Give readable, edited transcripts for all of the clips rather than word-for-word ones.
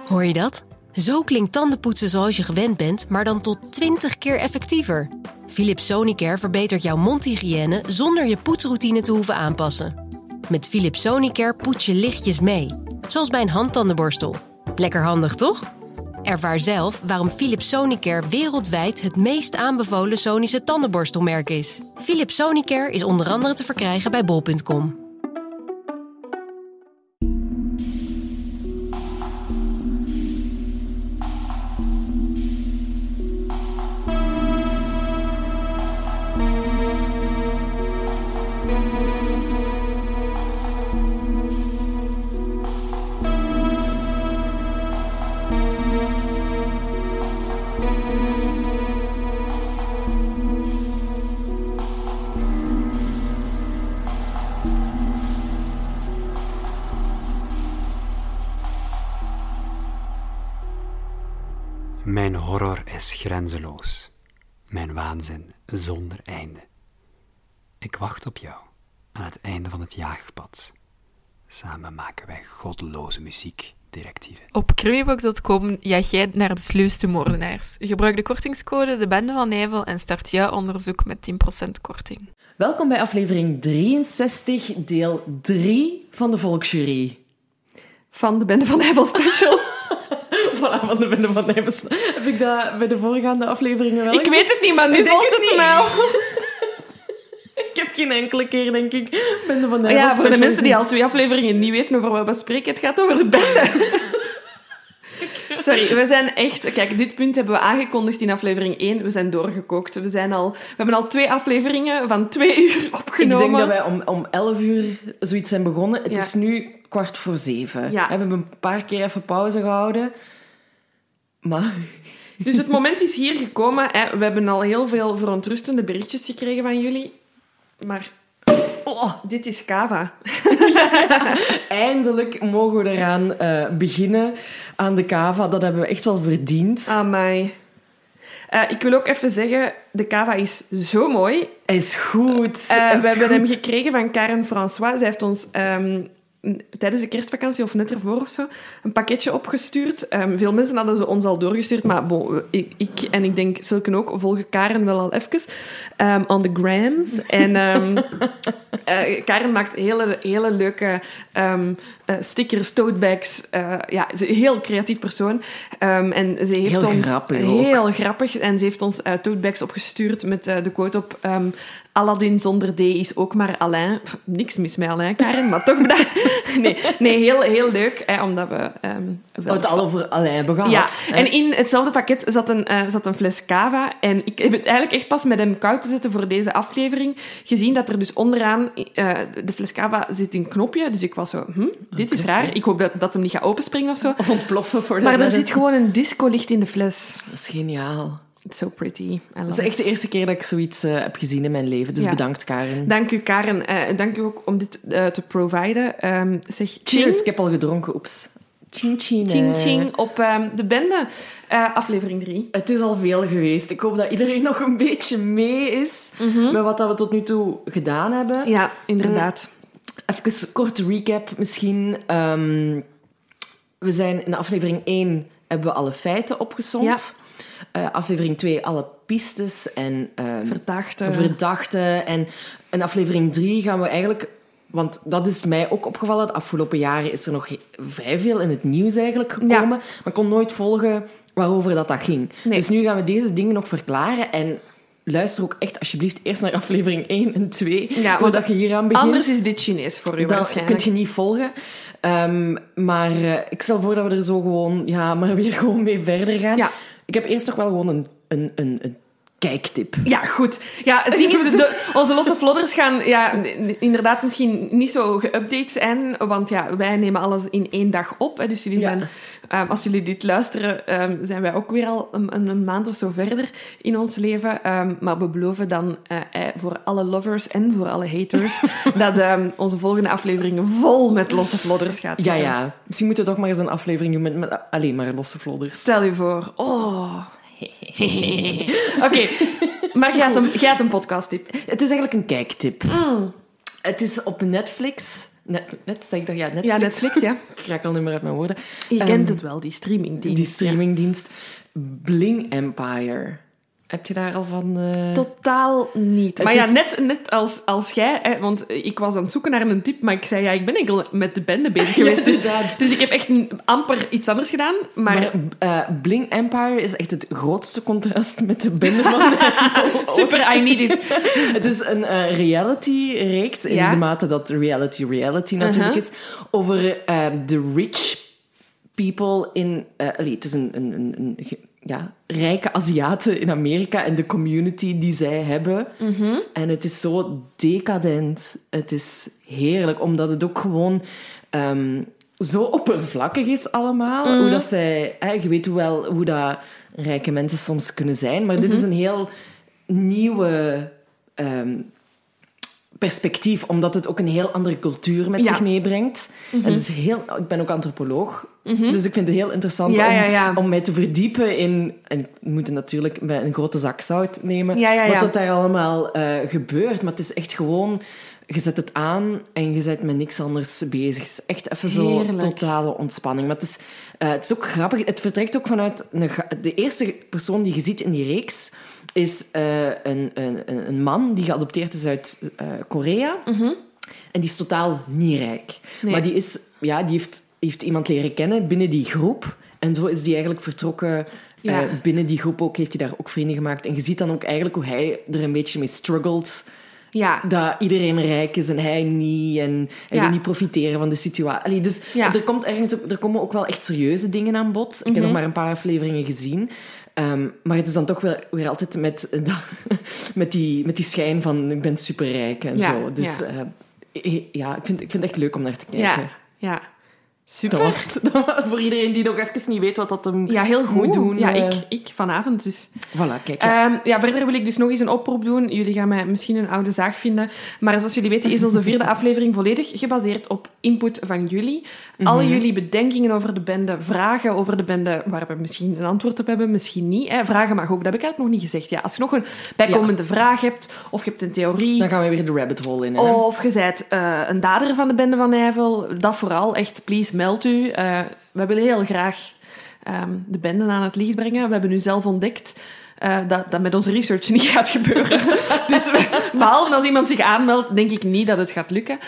Hoor je dat? Zo klinkt tandenpoetsen zoals je gewend bent, maar dan tot 20 keer effectiever. Philips Sonicare verbetert jouw mondhygiëne zonder je poetsroutine te hoeven aanpassen. Met Philips Sonicare poets je lichtjes mee, zoals bij een handtandenborstel. Lekker handig, toch? Ervaar zelf waarom Philips Sonicare wereldwijd het meest aanbevolen Sonische tandenborstelmerk is. Philips Sonicare is onder andere te verkrijgen bij bol.com. Mijn horror is grenzeloos. Mijn waanzin zonder einde. Ik wacht op jou aan het einde van het jaagpad. Samen maken wij goddeloze muziek, directieve. Op Cruiebox.com jaag jij naar de sluwste moordenaars. Gebruik de kortingscode De Bende van Nijvel en start jouw onderzoek met 10% korting. Welkom bij aflevering 63, deel 3 van de Volksjury. Van de Bende van Nijvel special. Voilà, van de Bende van Nijvel. Heb ik dat bij de voorgaande afleveringen wel Ik weet het niet, maar nu Ik volgt denk het het wel. Ik heb geen enkele keer, denk ik, Bende van Nijvel Ja, voor de special mensen die al 2 afleveringen niet weten over wat we spreken, het gaat over de bende. Sorry, we zijn echt... Kijk, dit punt hebben we aangekondigd in aflevering 1. We zijn doorgekookt. We hebben al 2 afleveringen van 2 uur opgenomen. Ik denk dat wij om 11 uur zoiets zijn begonnen. Het is nu 6:15. Ja. We hebben een paar keer even pauze gehouden. Maar... Dus het moment is hier gekomen. Hè. We hebben al heel veel verontrustende berichtjes gekregen van jullie. Maar... Oh, dit is Kava. Eindelijk mogen we eraan beginnen, aan de Kava. Dat hebben we echt wel verdiend. Amai. Ik wil ook even zeggen, de Kava is zo mooi. Hij is goed. We hebben hem gekregen van Karen François. Zij heeft ons tijdens de kerstvakantie, of net ervoor of zo, een pakketje opgestuurd. Veel mensen hadden ze ons al doorgestuurd, maar bon, ik en ik denk Silke ook volgen Karen wel al even on the grams. En Karen maakt hele leuke stickers, totebags. Ja, ze is een heel creatief persoon. En ze heeft heel ons... grappig heel grappig. En ze heeft ons totebags opgestuurd met de quote op... Aladdin zonder D is ook maar Alain. Niks mis met Alain, Karen, maar toch bedankt. Nee, heel leuk, omdat we... we het al over Alain hebben gehad. Ja, en in hetzelfde pakket zat een fles cava. En ik heb het eigenlijk echt pas met hem koud te zetten voor deze aflevering gezien dat er dus onderaan de fles cava zit een knopje. Dus ik was zo, dit is raar. Ik hoop dat hem niet gaat openspringen of zo. Of ontploffen voor de Maar er zit gewoon een discolicht in de fles. Dat is geniaal. It's so pretty. Dat is echt de eerste keer dat ik zoiets heb gezien in mijn leven. Dus ja. Bedankt, Karen. Dank u, Karen. Dank u ook om dit te providen. Zeg, cheers, ik heb al gedronken. Oeps. Ching, ching. Ching, ching op de bende. Aflevering 3. Het is al veel geweest. Ik hoop dat iedereen nog een beetje mee is met wat we tot nu toe gedaan hebben. Ja, inderdaad. Even kort recap misschien. We zijn in aflevering 1 hebben we alle feiten opgesomd. Ja. Aflevering 2 alle pistes en verdachten. En in aflevering 3 gaan we eigenlijk... Want dat is mij ook opgevallen. De afgelopen jaren is er nog vrij veel in het nieuws eigenlijk gekomen. Ja. Maar ik kon nooit volgen waarover dat ging. Nee. Dus nu gaan we deze dingen nog verklaren. En luister ook echt alsjeblieft eerst naar aflevering 1 en 2. Voordat je hier aan begint. Anders is dit Chinees voor u waarschijnlijk. Dat kun je niet volgen. Maar ik stel voor dat we er zo gewoon mee verder gaan. Ja. Ik heb eerst nog wel gewoon een kijktip. Ja, goed. Ja, het ding is, onze losse vlodders gaan inderdaad misschien niet zo geüpdate zijn, want wij nemen alles in 1 dag op. Hè, dus jullie zijn, als jullie dit luisteren, zijn wij ook weer al een maand of zo verder in ons leven. Maar we beloven dan voor alle lovers en voor alle haters dat onze volgende aflevering vol met losse vlodders gaat zitten. Ja. Misschien moeten we toch maar eens een aflevering doen met alleen maar losse vlodders. Stel je voor. Oh... Oké, maar jij had een podcast-tip. Het is eigenlijk een kijktip. Het is op Netflix Net zeg ik dat, ja, Netflix. Ja, Netflix, ja. Ik raak al niet meer uit mijn woorden. Je kent het wel, die streamingdienst. Die streamingdienst. Bling Empire. Heb je daar al van... Totaal niet. Maar Het ja, is- net als jij... Hè, want ik was aan het zoeken naar een tip, maar ik zei, ja, ik ben enkel met de bende bezig geweest. inderdaad. Dus ik heb echt amper iets anders gedaan. Maar Bling Empire is echt het grootste contrast met de bende van... super, I need it. Het is een reality-reeks, in Ja. de mate dat reality natuurlijk is, over de rich people in... het is een rijke Aziaten in Amerika en de community die zij hebben. En het is zo decadent. Het is heerlijk, omdat het ook gewoon... zo oppervlakkig is allemaal. Hoe dat zij... je weet wel hoe dat rijke mensen soms kunnen zijn, maar dit is een heel nieuwe perspectief, omdat het ook een heel andere cultuur met zich meebrengt. En het is ik ben ook antropoloog, dus ik vind het heel interessant om mij te verdiepen in... En ik moet het natuurlijk met een grote zak zout nemen, wat dat daar allemaal gebeurt. Maar het is echt gewoon... Je zet het aan en je bent met niks anders bezig. Het is echt even zo totale ontspanning. Maar het is ook grappig. Het vertrekt ook vanuit... De eerste persoon die je ziet in die reeks is een man die geadopteerd is uit Korea. En die is totaal niet rijk. Nee. Maar die heeft iemand leren kennen binnen die groep. En zo is die eigenlijk vertrokken... binnen die groep ook, heeft hij daar ook vrienden gemaakt. En je ziet dan ook eigenlijk hoe hij er een beetje mee struggelt... Ja. Dat iedereen rijk is en hij niet. En hij wil niet profiteren van de situatie. Dus er komen ook wel echt serieuze dingen aan bod. Ik heb nog maar een paar afleveringen gezien. Maar het is dan toch wel weer altijd met die schijn van... Ik ben superrijk en zo. Dus ik vind het echt leuk om naar te kijken. Ja. Super. Dat was het. Voor iedereen die nog even niet weet wat dat hem heel goed. moet doen. Ja, ik vanavond dus. Voilà, kijk. Verder wil ik dus nog eens een oproep doen. Jullie gaan mij misschien een oude zaag vinden. Maar zoals jullie weten is onze 4e aflevering volledig gebaseerd op input van jullie. Alle jullie bedenkingen over de bende, vragen over de bende, waar we misschien een antwoord op hebben, misschien niet. Vragen mag ook, dat heb ik eigenlijk nog niet gezegd. Ja, als je nog een bijkomende vraag hebt, of je hebt een theorie... Dan gaan we weer de rabbit hole in. Hè? Of je bent een dader van de bende van Nijvel. Dat vooral, echt, please, meld u. We willen heel graag de bende aan het licht brengen. We hebben nu zelf ontdekt dat met onze research niet gaat gebeuren. Dus behalve als iemand zich aanmeldt, denk ik niet dat het gaat lukken.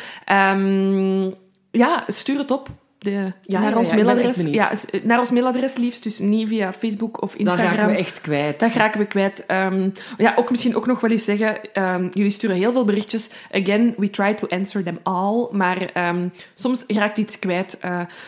Stuur het op. Naar ons mailadres. Ja, naar ons mailadres liefst, dus niet via Facebook of Instagram. Dan raken we echt kwijt. Dat raken we kwijt. Misschien ook nog wel eens zeggen, jullie sturen heel veel berichtjes. Again, we try to answer them all. Maar soms raakt iets kwijt.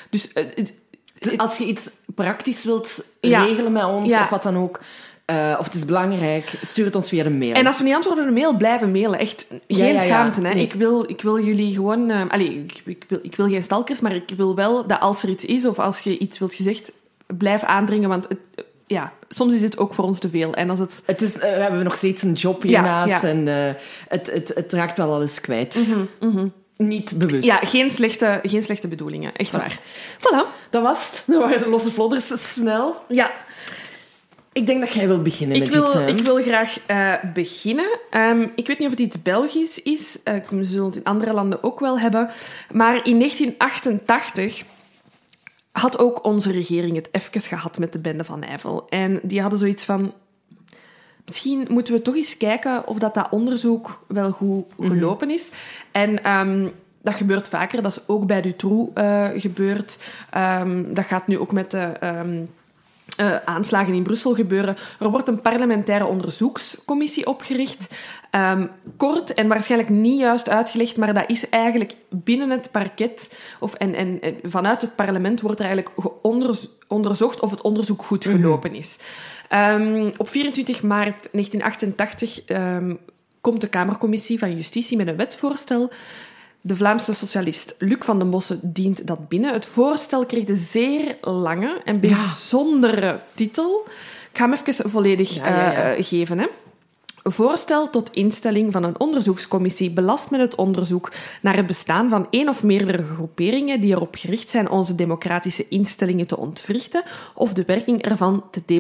Als je iets praktisch wilt regelen met ons, of wat dan ook... of het is belangrijk, stuur het ons via de mail. En als we niet antwoorden op de mail, blijven mailen. Echt geen schaamte. Hè? Nee. Ik wil jullie gewoon... ik wil geen stalkers, maar ik wil wel dat als er iets is, of als je iets wilt gezegd, blijf aandringen, want soms is het ook voor ons te veel. En als het... we hebben nog steeds een job hiernaast en het raakt wel alles kwijt. Niet bewust. Ja, geen slechte bedoelingen. Echt waar. Voilà. Dat was het. Dat waren de losse vlodders snel. Ja. Ik denk dat jij wilt beginnen met iets. Ik wil graag beginnen. Ik weet niet of het iets Belgisch is. We zullen het in andere landen ook wel hebben. Maar in 1988 had ook onze regering het even gehad met de bende van Nijvel. En die hadden zoiets van... Misschien moeten we toch eens kijken of dat onderzoek wel goed gelopen is. En... dat gebeurt vaker. Dat is ook bij Dutroux gebeurd. Dat gaat nu ook met de... aanslagen in Brussel gebeuren. Er wordt een parlementaire onderzoekscommissie opgericht. Kort en waarschijnlijk niet juist uitgelegd, maar dat is eigenlijk binnen het parket, en vanuit het parlement wordt er eigenlijk onderzocht of het onderzoek goed gelopen is. Op 24 maart 1988 komt de Kamercommissie van Justitie met een wetsvoorstel. De Vlaamse socialist Luc van den Bossen dient dat binnen. Het voorstel kreeg de zeer lange en bijzondere titel. Ik ga hem even volledig geven. Hè. Voorstel tot instelling van een onderzoekscommissie belast met het onderzoek naar het bestaan van één of meerdere groeperingen die erop gericht zijn onze democratische instellingen te ontwrichten of de werking ervan te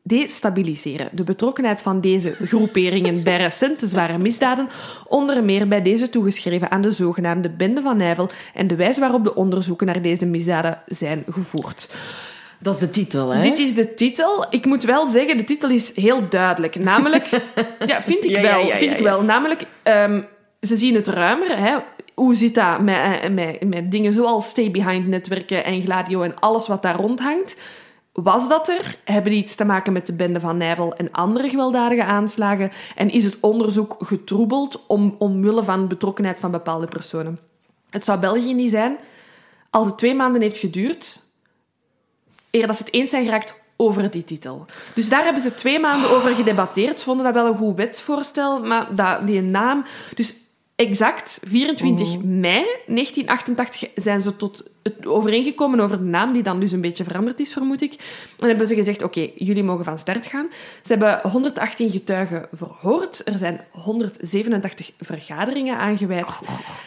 destabiliseren. De betrokkenheid van deze groeperingen bij recente zware misdaden, onder meer bij deze toegeschreven aan de zogenaamde Bende van Nijvel en de wijze waarop de onderzoeken naar deze misdaden zijn gevoerd. Dat is de titel, hè? Dit is de titel. Ik moet wel zeggen, de titel is heel duidelijk. Namelijk... Ja, vind ik wel. Namelijk, ze zien het ruimer, hè. Hoe zit dat met dingen zoals stay-behind-netwerken en Gladio en alles wat daar rondhangt? Was dat er? Hebben die iets te maken met de Bende van Nijvel en andere gewelddadige aanslagen? En is het onderzoek getroebeld omwille van betrokkenheid van bepaalde personen? Het zou België niet zijn als het 2 maanden heeft geduurd eer dat ze het eens zijn geraakt over die titel. Dus daar hebben ze 2 maanden over gedebatteerd. Ze vonden dat wel een goed wetsvoorstel, maar die naam... Dus exact 24 mei 1988 zijn ze tot het overeengekomen over de naam, die dan dus een beetje veranderd is, vermoed ik. En hebben ze gezegd, oké, jullie mogen van start gaan. Ze hebben 118 getuigen verhoord. Er zijn 187 vergaderingen aangewijd.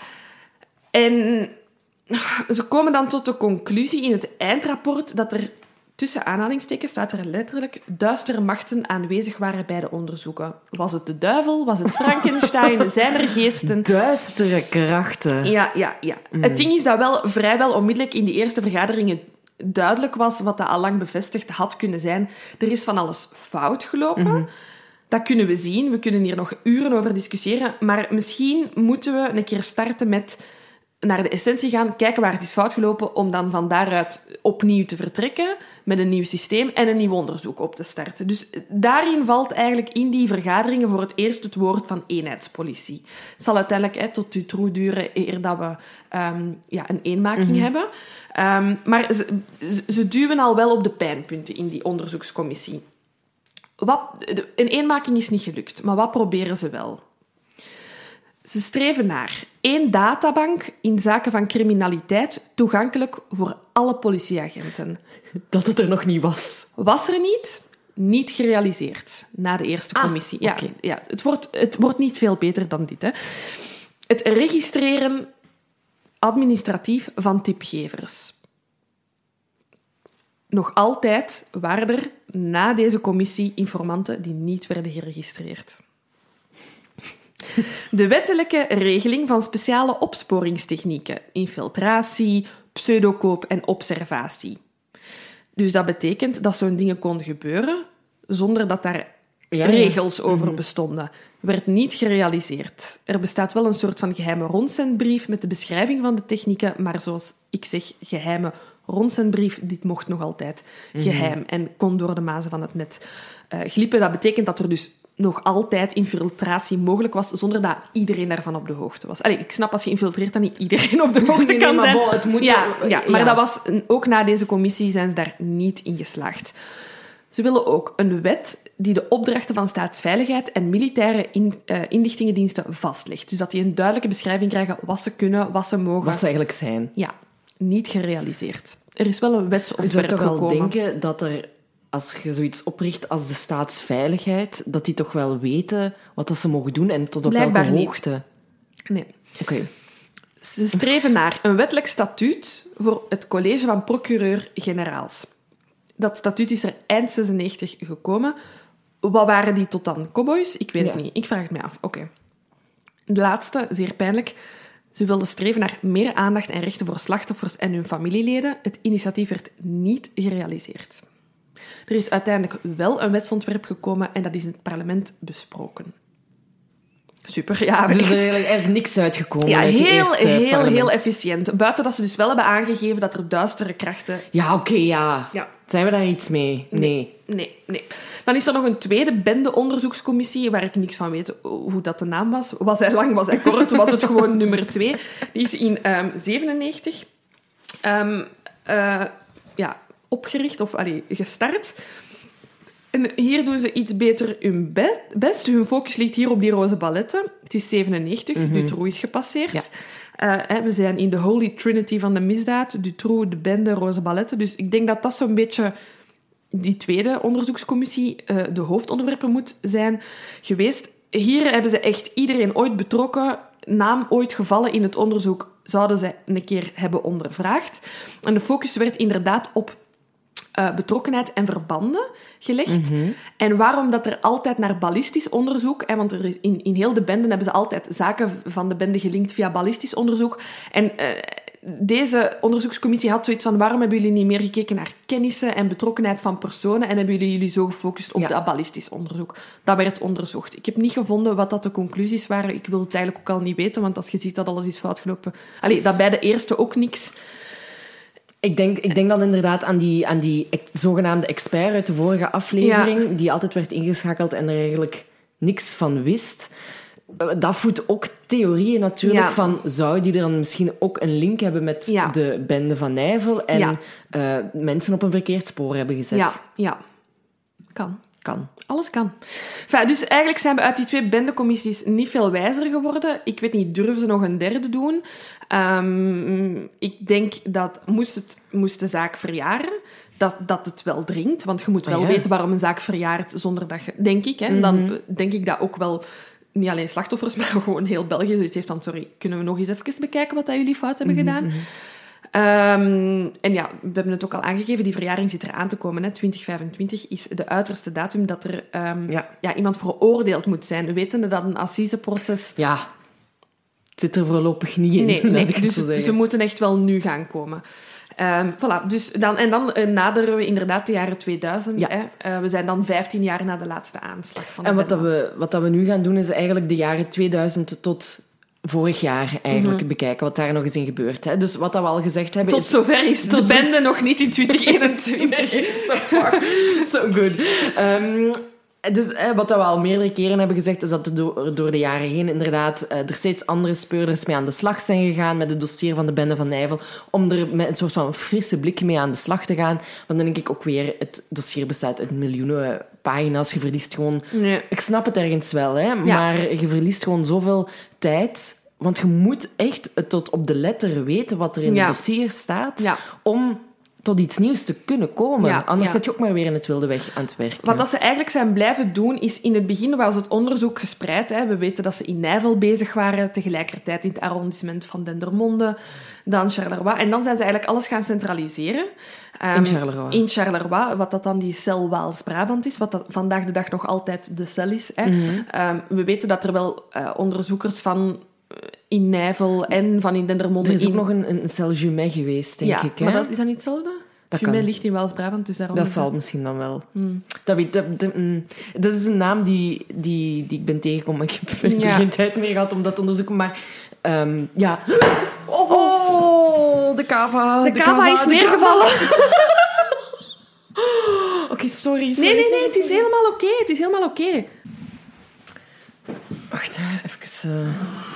En ze komen dan tot de conclusie in het eindrapport dat er, tussen aanhalingstekens staat er letterlijk, duistere machten aanwezig waren bij de onderzoeken. Was het de duivel? Was het Frankenstein? Zijn er geesten? Duistere krachten. Ja. Het ding is dat wel vrijwel onmiddellijk in die eerste vergaderingen duidelijk was wat dat al lang bevestigd had kunnen zijn. Er is van alles fout gelopen. Dat kunnen we zien. We kunnen hier nog uren over discussiëren. Maar misschien moeten we een keer starten met naar de essentie gaan, kijken waar het is fout gelopen, om dan van daaruit opnieuw te vertrekken met een nieuw systeem en een nieuw onderzoek op te starten. Dus daarin valt eigenlijk in die vergaderingen voor het eerst het woord van eenheidspolitie. Het zal uiteindelijk tot Dutroux duren eer dat we een eenmaking hebben. Maar ze duwen al wel op de pijnpunten in die onderzoekscommissie. Een eenmaking is niet gelukt, maar wat proberen ze wel? Ze streven naar 1 databank in zaken van criminaliteit, toegankelijk voor alle politieagenten. Dat het er nog niet was. Was er niet gerealiseerd na de eerste commissie. Okay. Ja, het wordt niet veel beter dan dit. Hè. Het registreren administratief van tipgevers. Nog altijd waren er na deze commissie informanten die niet werden geregistreerd. De wettelijke regeling van speciale opsporingstechnieken, infiltratie, pseudokoop en observatie. Dus dat betekent dat zo'n dingen kon gebeuren zonder dat daar regels over bestonden. Werd niet gerealiseerd. Er bestaat wel een soort van geheime rondzendbrief met de beschrijving van de technieken, maar zoals ik zeg, geheime rondzendbrief, dit mocht nog altijd geheim en kon door de mazen van het net glippen. Dat betekent dat er dus nog altijd infiltratie mogelijk was, zonder dat iedereen daarvan op de hoogte was. Allee, ik snap als je infiltreert dat niet iedereen op de hoogte kan zijn. Het moet maar dat was, ook na deze commissie zijn ze daar niet in geslaagd. Ze willen ook een wet die de opdrachten van staatsveiligheid en militaire inlichtingendiensten vastlegt. Dus dat die een duidelijke beschrijving krijgen wat ze kunnen, wat ze mogen. Wat ze eigenlijk zijn. Ja, niet gerealiseerd. Er is wel een wetsontwerp gekomen. Je zou toch al denken dat er, als je zoiets opricht als de staatsveiligheid, dat die toch wel weten wat dat ze mogen doen en tot op Blijkbaar welke hoogte? Nee. Oké. Ze streven naar een wettelijk statuut voor het college van procureur-generaals. Dat statuut is er eind 96 gekomen. Wat waren die tot dan? Cowboys? Ik weet het niet. Ik vraag het mij af. Oké. De laatste, zeer pijnlijk. Ze wilden streven naar meer aandacht en rechten voor slachtoffers en hun familieleden. Het initiatief werd niet gerealiseerd. Er is uiteindelijk wel een wetsontwerp gekomen en dat is in het parlement besproken. Super, ja. Dus er is eigenlijk niks uitgekomen uit die eerste parlement. Heel efficiënt. Buiten dat ze dus wel hebben aangegeven dat er duistere krachten... Ja, oké. Zijn we daar iets mee? Nee. Dan is er nog een tweede bende-onderzoekscommissie, waar ik niks van weet hoe dat de naam was. Was hij lang, was hij kort, was het gewoon nummer 2. Die is in 97 opgericht, of gestart. En hier doen ze iets beter hun best. Hun focus ligt hier op die roze balletten. Het is 97, Dutroux is gepasseerd. Ja. We zijn in de holy trinity van de misdaad. Dutroux, de bende, roze balletten. Dus ik denk dat dat zo'n beetje die tweede onderzoekscommissie de hoofdonderwerpen moet zijn geweest. Hier hebben ze echt iedereen ooit betrokken, naam ooit gevallen in het onderzoek, zouden ze een keer hebben ondervraagd. En de focus werd inderdaad op betrokkenheid en verbanden gelegd. En waarom dat er altijd naar ballistisch onderzoek... want er in heel de benden hebben ze altijd zaken van de bende gelinkt via ballistisch onderzoek. En deze onderzoekscommissie had zoiets van... waarom hebben jullie niet meer gekeken naar kennissen en betrokkenheid van personen en hebben jullie zo gefocust op dat ballistisch onderzoek? Dat werd onderzocht. Ik heb niet gevonden wat dat de conclusies waren. Ik wil het eigenlijk ook al niet weten, want als je ziet dat alles is foutgelopen... dat bij de eerste ook niks... Ik denk dan inderdaad aan die zogenaamde expert uit de vorige aflevering, die altijd werd ingeschakeld en er eigenlijk niks van wist. Dat voedt ook theorieën natuurlijk van, zou die er dan misschien ook een link hebben met de bende van Nijvel en mensen op een verkeerd spoor hebben gezet? Ja. Kan. Alles kan. Enfin, dus eigenlijk zijn we uit die 2 bendecommissies niet veel wijzer geworden. Ik weet niet, durven ze nog een derde doen? Ik denk dat moest de zaak verjaren, dat het wel dringt. Want je moet wel weten waarom een zaak verjaart zonder dat je... Denk ik, hè. Dan denk ik dat ook wel... Niet alleen slachtoffers, maar gewoon heel België zoiets heeft van... Sorry, kunnen we nog eens even bekijken wat dat jullie fout hebben gedaan? En ja, we hebben het ook al aangegeven, die verjaring zit er aan te komen. Hè. 2025 is de uiterste datum dat er iemand veroordeeld moet zijn. Wetende dat een assiseproces... Ja, het zit er voorlopig niet in. Nee, dus ze moeten echt wel nu gaan komen. Voilà, dus dan naderen we inderdaad de jaren 2000. We zijn dan 15 jaar na de laatste aanslag. Van wat we nu gaan doen, is eigenlijk de jaren 2000 tot... vorig jaar eigenlijk bekijken wat daar nog eens in gebeurt. Hè. Dus wat dat we al gezegd hebben... Tot zover is de bende nog niet in 2021. So far, so good. Dus wat we al meerdere keren hebben gezegd, is dat er door de jaren heen inderdaad er steeds andere speurders mee aan de slag zijn gegaan met het dossier van de bende van Nijvel, om er met een soort van frisse blik mee aan de slag te gaan. Want dan denk ik ook weer, het dossier bestaat uit miljoenen pagina's. Je verliest gewoon... Nee. Ik snap het ergens wel, hè, maar je verliest gewoon zoveel tijd. Want je moet echt tot op de letter weten wat er in het dossier staat, om tot iets nieuws te kunnen komen. Anders zit je ook maar weer in het wilde weg aan het werken. Wat dat ze eigenlijk zijn blijven doen, is in het begin was het onderzoek gespreid. Hè. We weten dat ze in Nijvel bezig waren, tegelijkertijd in het arrondissement van Dendermonde, dan Charleroi. En dan zijn ze eigenlijk alles gaan centraliseren. In Charleroi, wat dat dan die cel Waals-Brabant is, wat dat vandaag de dag nog altijd de cel is. Hè. We weten dat er wel onderzoekers van... in Nijvel en van in Dendermonde... Er is ook nog een cel Jumet geweest, denk ik. Hè? Maar is dat niet hetzelfde? Jumet ligt in Waals-Brabant, dus daarom... Dat zal misschien dan wel. Dat is een naam die ik ben tegengekomen, maar ik heb er geen tijd meer gehad om dat te onderzoeken. Maar de kava. De kava is neergevallen. Oké, sorry. Nee, het is helemaal oké. Wacht, even...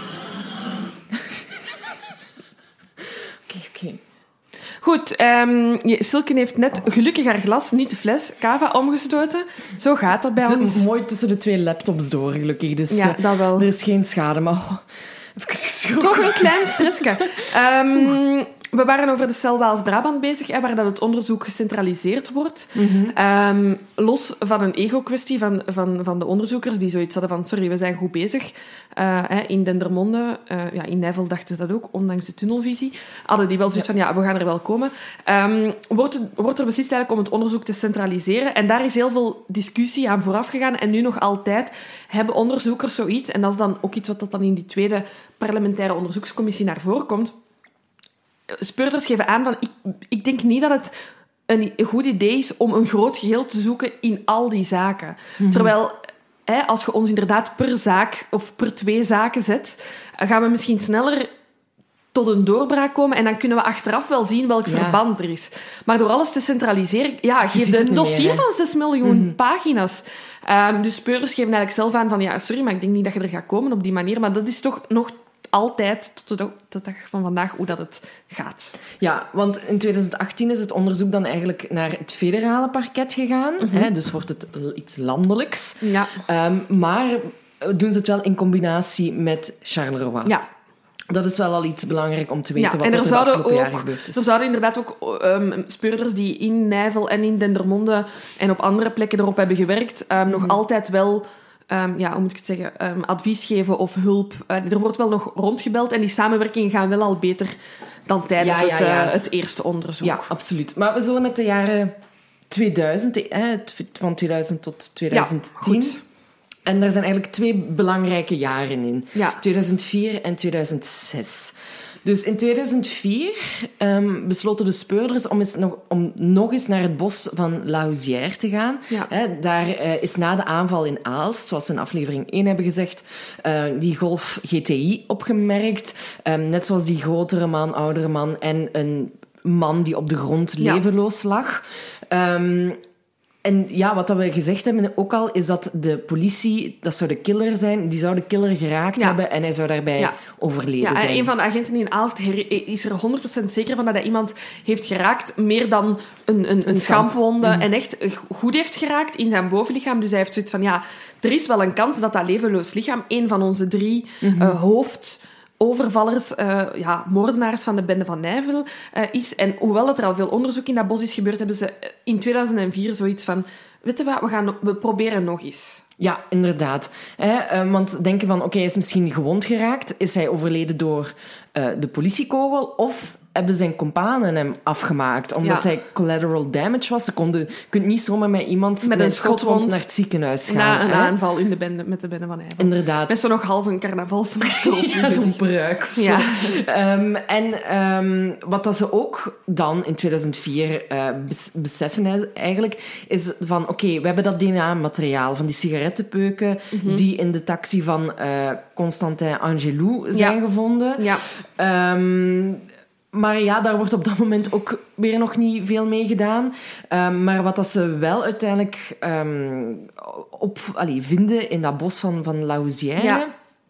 Oké. Goed, Silke heeft net gelukkig haar glas, niet de fles, cava omgestoten. Zo gaat dat bij ons. Mooi tussen de 2 laptops door, gelukkig. Dus ja, dat wel. Er is geen schade, maar... even geschrokken. Toch een klein stressje. We waren over de cel Waals-Brabant bezig, waar dat het onderzoek gecentraliseerd wordt. Los van een ego-kwestie van de onderzoekers, die zoiets hadden van, sorry, we zijn goed bezig. In Dendermonde, in Nijvel dachten ze dat ook, ondanks de tunnelvisie. Hadden die wel zoiets van, we gaan er wel komen. Wordt er beslist eigenlijk om het onderzoek te centraliseren. En daar is heel veel discussie aan vooraf gegaan. En nu nog altijd hebben onderzoekers zoiets, en dat is dan ook iets wat dan in die tweede parlementaire onderzoekscommissie naar voren komt. Speurders geven aan van, ik denk niet dat het een goed idee is om een groot geheel te zoeken in al die zaken. Terwijl, als je ons inderdaad per zaak of per 2 zaken zet, gaan we misschien sneller tot een doorbraak komen en dan kunnen we achteraf wel zien welk verband er is. Maar door alles te centraliseren, geef je een dossier van 6 miljoen pagina's. Dus speurders geven eigenlijk zelf aan van, sorry, maar ik denk niet dat je er gaat komen op die manier. Maar dat is toch nog altijd tot de dag van vandaag hoe dat het gaat. Ja, want in 2018 is het onderzoek dan eigenlijk naar het federale parket gegaan. Dus wordt het iets landelijks. Ja. Maar doen ze het wel in combinatie met Charleroi. Ja. Dat is wel al iets belangrijk om te weten wat er de afgelopen jaren gebeurd is. Er zouden inderdaad ook speurders die in Nijvel en in Dendermonde en op andere plekken erop hebben gewerkt, nog altijd wel... hoe moet ik het zeggen, advies geven of hulp. Er wordt wel nog rondgebeld en die samenwerkingen gaan wel al beter dan tijdens het eerste onderzoek. Ja, absoluut. Maar we zullen met de jaren 2000, van 2000 tot 2010. Ja, goed. En daar zijn eigenlijk 2 belangrijke jaren in. Ja. 2004 en 2006. Dus in 2004 besloten de speurders om nog eens naar het bos van La Housière te gaan. Ja. Daar is na de aanval in Aalst, zoals we in aflevering 1 hebben gezegd, die Golf GTI opgemerkt. Net zoals die grotere man, oudere man en een man die op de grond levenloos lag. En ja, wat we gezegd hebben ook al, is dat de politie, dat zou de killer zijn, die zou de killer geraakt hebben en hij zou daarbij overleden zijn. Een van de agenten in Aalst is er 100% zeker van dat hij iemand heeft geraakt, meer dan een schampwonde, en echt goed heeft geraakt in zijn bovenlichaam. Dus hij heeft zoiets van, er is wel een kans dat levenloos lichaam een van onze 3 hoofdovervallers, moordenaars van de bende van Nijvel is. En hoewel er al veel onderzoek in dat bos is gebeurd, hebben ze in 2004 zoiets van... Weet je wat, we proberen nog eens. Ja, inderdaad. Want denken van, hij is misschien gewond geraakt. Is hij overleden door de politiekogel? Of hebben zijn companen hem afgemaakt? Omdat hij collateral damage was. Je kunt niet zomaar met iemand met een schotwond naar het ziekenhuis gaan. Na een aanval met de bende van Nijvel. Inderdaad. Met zo nog half een carnavalsmasker op. Zo'n pruik of zo. Wat dat ze ook dan in 2004 beseffen eigenlijk, is van, we hebben dat DNA-materiaal van die sigarettenpeuken die in de taxi van Constantin Angelou zijn gevonden. Ja. Maar daar wordt op dat moment ook weer nog niet veel mee gedaan. Maar wat dat ze wel uiteindelijk vinden in dat bos van La Housière...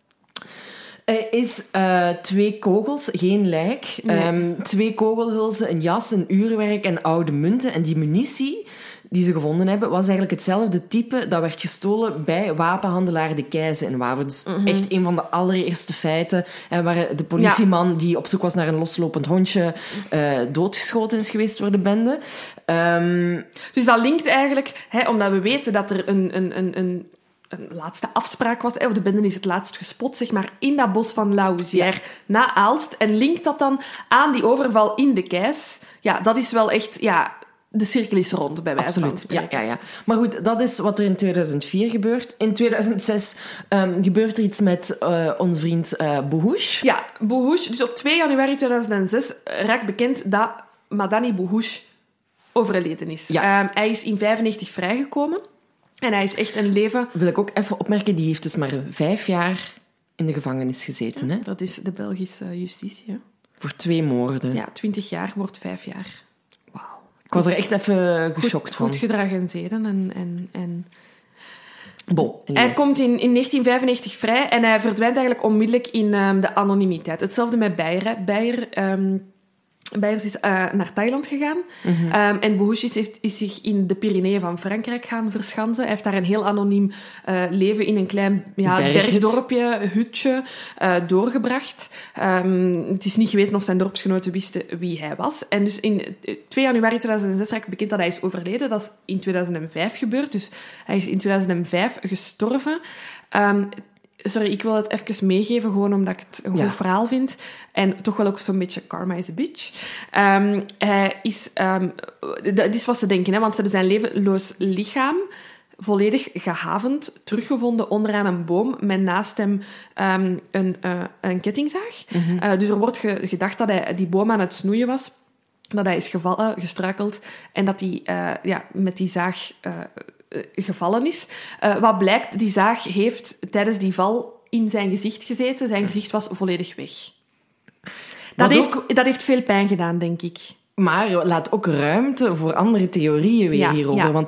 is 2 kogels, geen lijk. 2 kogelhulzen, een jas, een uurwerk en oude munten. En die munitie die ze gevonden hebben, was eigenlijk hetzelfde type dat werd gestolen bij wapenhandelaar De Keyze in Wavre. Dus echt een van de allereerste feiten. Waar de politieman die op zoek was naar een loslopend hondje doodgeschoten is geweest door de bende. Dus dat linkt eigenlijk, omdat we weten dat er een laatste afspraak was, of de bende is het laatst gespot, zeg maar, in dat bos van La Housière na Aalst. En linkt dat dan aan die overval in De Keyze. Ja, dat is wel echt... de cirkel is rond, bij wijze van spreken. Ja. Maar goed, dat is wat er in 2004 gebeurt. In 2006 gebeurt er iets met onze vriend Bouhouch. Ja, Bouhouch. Dus op 2 januari 2006 raakt bekend dat Madani Bouhouch overleden is. Ja. Hij is in 1995 vrijgekomen. En hij is echt een leven... Wil ik ook even opmerken, die heeft dus maar 5 jaar in de gevangenis gezeten. Hè? Dat is de Belgische justitie. Hè? Voor 2 moorden. Ja, 20 jaar wordt 5 jaar. Ik was er echt even geschokt van. Goed gedrag en zeden. Bon, hij komt in 1995 vrij en hij verdwijnt eigenlijk onmiddellijk in de anonimiteit. Hetzelfde met Beyer. Beyers is naar Thailand gegaan. En Bouhouch is zich in de Pyreneeën van Frankrijk gaan verschansen. Hij heeft daar een heel anoniem leven in een klein bergdorpje, hutje, doorgebracht. Het is niet geweten of zijn dorpsgenoten wisten wie hij was. En dus in 2 januari 2006 raakt bekend dat hij is overleden. Dat is in 2005 gebeurd. Dus hij is in 2005 gestorven. Sorry, ik wil het even meegeven, gewoon omdat ik het een goed verhaal vind. En toch wel ook zo'n beetje karma is a bitch. Hij is... dat is wat ze denken, hè, want ze hebben zijn levenloos lichaam volledig gehavend teruggevonden onderaan een boom met naast hem een kettingzaag. Dus er wordt gedacht dat hij die boom aan het snoeien was, dat hij is gevallen, gestruikeld en dat hij met die zaag... gevallen is. Wat blijkt, die zaag heeft tijdens die val in zijn gezicht gezeten. Zijn gezicht was volledig weg. Dat heeft veel pijn gedaan, denk ik. Maar laat ook ruimte voor andere theorieën weer hierover. Ja. Want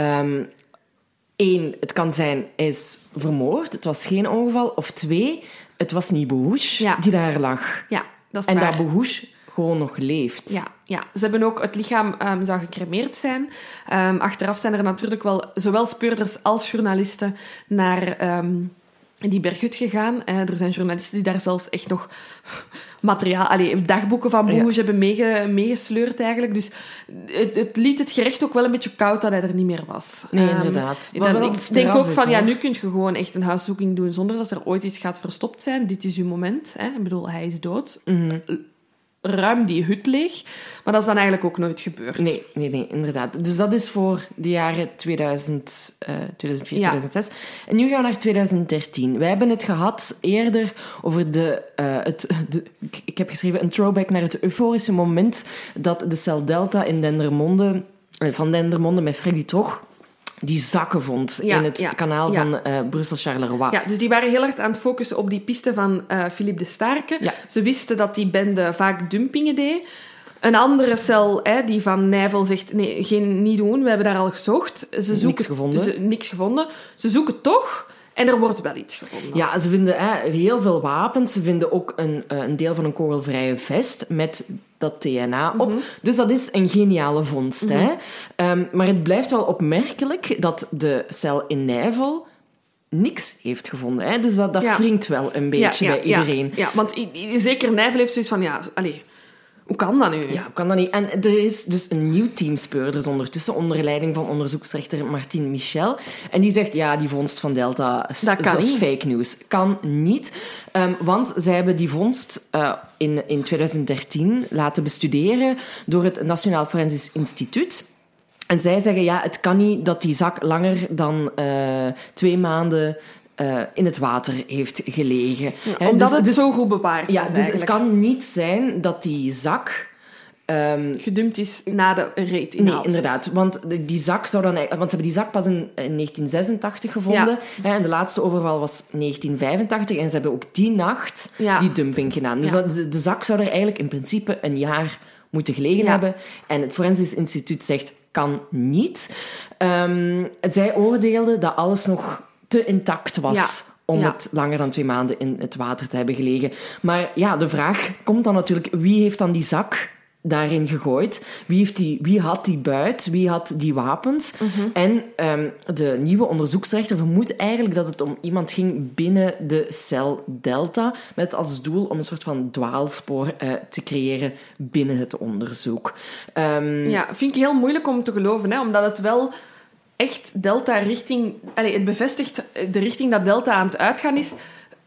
1, het kan zijn, hij is vermoord. Het was geen ongeval. Of 2, het was niet Bouhouch die daar lag. Ja, dat is waar. En dat Bouhouch gewoon nog leeft. Ja, ze hebben ook... Het lichaam zou gecremeerd zijn. Achteraf zijn er natuurlijk wel zowel speurders als journalisten naar die berghut gegaan. Er zijn journalisten die daar zelfs echt nog materiaal... dagboeken van Bouhouch hebben meegesleurd eigenlijk. Dus het liet het gerecht ook wel een beetje koud dat hij er niet meer was. Nee, inderdaad. Ik denk ook van, nu kun je gewoon echt een huiszoeking doen zonder dat er ooit iets gaat verstopt zijn. Dit is uw moment. Hè? Ik bedoel, hij is dood. ruim die hut leeg. Maar dat is dan eigenlijk ook nooit gebeurd. Nee, inderdaad. Dus dat is voor de jaren 2004, 2006. En nu gaan we naar 2013. Wij hebben het gehad eerder over ik heb geschreven een throwback naar het euforische moment dat de cel Delta in Dendermonde, van Dendermonde met Freddy Troch, die zakken vond in het kanaal van Brussel-Charleroi. Ja, dus die waren heel hard aan het focussen op die piste van Philippe de Starke. Ja. Ze wisten dat die bende vaak dumpingen deed. Een andere cel, die van Nijvel, zegt nee, niet doen, we hebben daar al gezocht. Niks gevonden. Ze zoeken toch en er wordt wel iets gevonden. Ja, ze vinden heel veel wapens. Ze vinden ook een deel van een kogelvrije vest met dat DNA op. Mm-hmm. Dus dat is een geniale vondst. Mm-hmm. Maar het blijft wel opmerkelijk dat de cel in Nijvel niks heeft gevonden. Dus dat wringt wel een beetje bij iedereen. Ja, want zeker Nijvel heeft zoiets van... Hoe kan dat nu? Ja, hoe kan dat niet? En er is dus een nieuw team speurders ondertussen, onder leiding van onderzoeksrechter Martin Michel. En die zegt, die vondst van Delta is fake news. Kan niet. Want zij hebben die vondst in 2013 laten bestuderen door het Nationaal Forensisch Instituut. En zij zeggen, het kan niet dat die zak langer dan 2 maanden... in het water heeft gelegen. Ja, omdat het zo goed bewaard is. Ja, dus het kan niet zijn dat die zak... gedumpt is na de reet. Nee, inderdaad. Want die zak zou dan... Want ze hebben die zak pas in 1986 gevonden. Ja. En de laatste overval was 1985. En ze hebben ook die nacht die dumping gedaan. Dus de zak zou er eigenlijk in principe een jaar moeten gelegen hebben. En het Forensisch Instituut zegt, kan niet. Zij oordeelden dat alles nog te intact was om het langer dan 2 maanden in het water te hebben gelegen. Maar de vraag komt dan natuurlijk, wie heeft dan die zak daarin gegooid? Wie had die buit? Wie had die wapens? Mm-hmm. En de nieuwe onderzoeksrechter vermoedt eigenlijk dat het om iemand ging binnen de cel Delta, met als doel om een soort van dwaalspoor te creëren binnen het onderzoek. Vind ik heel moeilijk om te geloven, omdat het wel... echt Delta richting... het bevestigt de richting dat Delta aan het uitgaan is.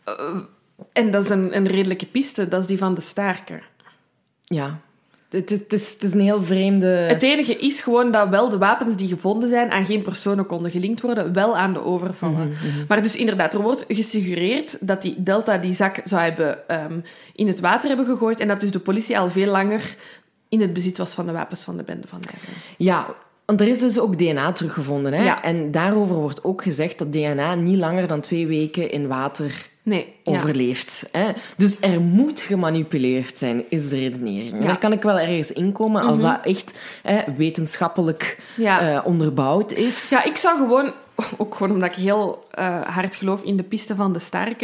En dat is een redelijke piste. Dat is die van de Starke. Ja. Het is een heel vreemde... Het enige is gewoon dat wel de wapens die gevonden zijn aan geen personen konden gelinkt worden, wel aan de overvallen. Mm-hmm. Maar dus inderdaad, er wordt gesuggereerd dat die Delta die zak zou hebben in het water hebben gegooid en dat dus de politie al veel langer in het bezit was van de wapens van de bende van Nijvel. Ja, want er is dus ook DNA teruggevonden. Hè? Ja. En daarover wordt ook gezegd dat DNA niet langer dan 2 weken in water overleeft. Hè? Dus er moet gemanipuleerd zijn, is de redenering. Ja. Daar kan ik wel ergens inkomen als dat echt wetenschappelijk onderbouwd is. Ja, ik zou gewoon... Ook gewoon omdat ik heel hard geloof in de piste van de Starke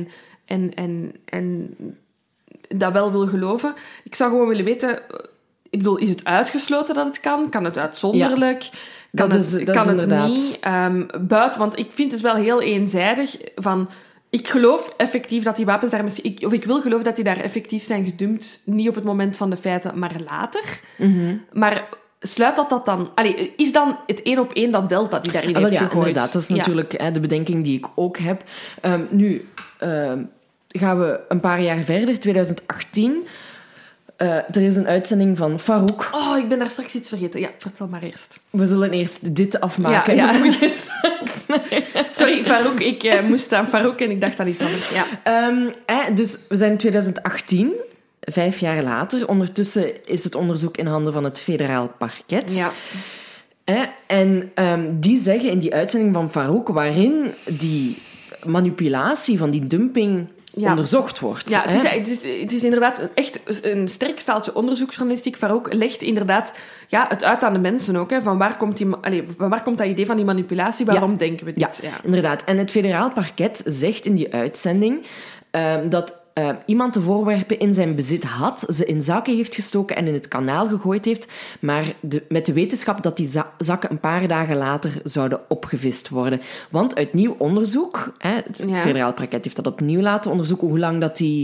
en dat wel wil geloven. Ik zou gewoon willen weten... Ik bedoel, is het uitgesloten dat het kan? Kan het uitzonderlijk? Kan het niet? Buiten, want ik vind het wel heel eenzijdig van... Ik geloof effectief dat die wapens daar... ik wil geloven dat die daar effectief zijn gedumpt. Niet op het moment van de feiten, maar later. Mm-hmm. Maar sluit dat dan... is dan het 1 op 1 dat Delta die daarin heeft gegooid? Inderdaad. Dat is natuurlijk de bedenking die ik ook heb. Nu gaan we een paar jaar verder, 2018... er is een uitzending van Farouk. Oh, ik ben daar straks iets vergeten. Ja, vertel maar eerst. We zullen eerst dit afmaken. Ja. Sorry, Farouk. Ik moest aan Farouk en ik dacht aan iets anders. Ja. Dus we zijn in 2018, 5 jaar later. Ondertussen is het onderzoek in handen van het federaal parket. Ja. En die zeggen in die uitzending van Farouk, waarin die manipulatie van die dumping... onderzocht wordt. Ja, het is inderdaad echt een sterk staaltje onderzoeksjournalistiek. Farouk legt inderdaad het uit aan de mensen ook. Hè, van waar komt dat idee van die manipulatie? Waarom denken we dit? Ja, inderdaad. En het federaal parket zegt in die uitzending dat iemand de voorwerpen in zijn bezit had, ze in zakken heeft gestoken en in het kanaal gegooid heeft, maar met de wetenschap dat die zakken een paar dagen later zouden opgevist worden. Want uit nieuw onderzoek, het federaal parket heeft dat opnieuw laten onderzoeken, hoe lang dat die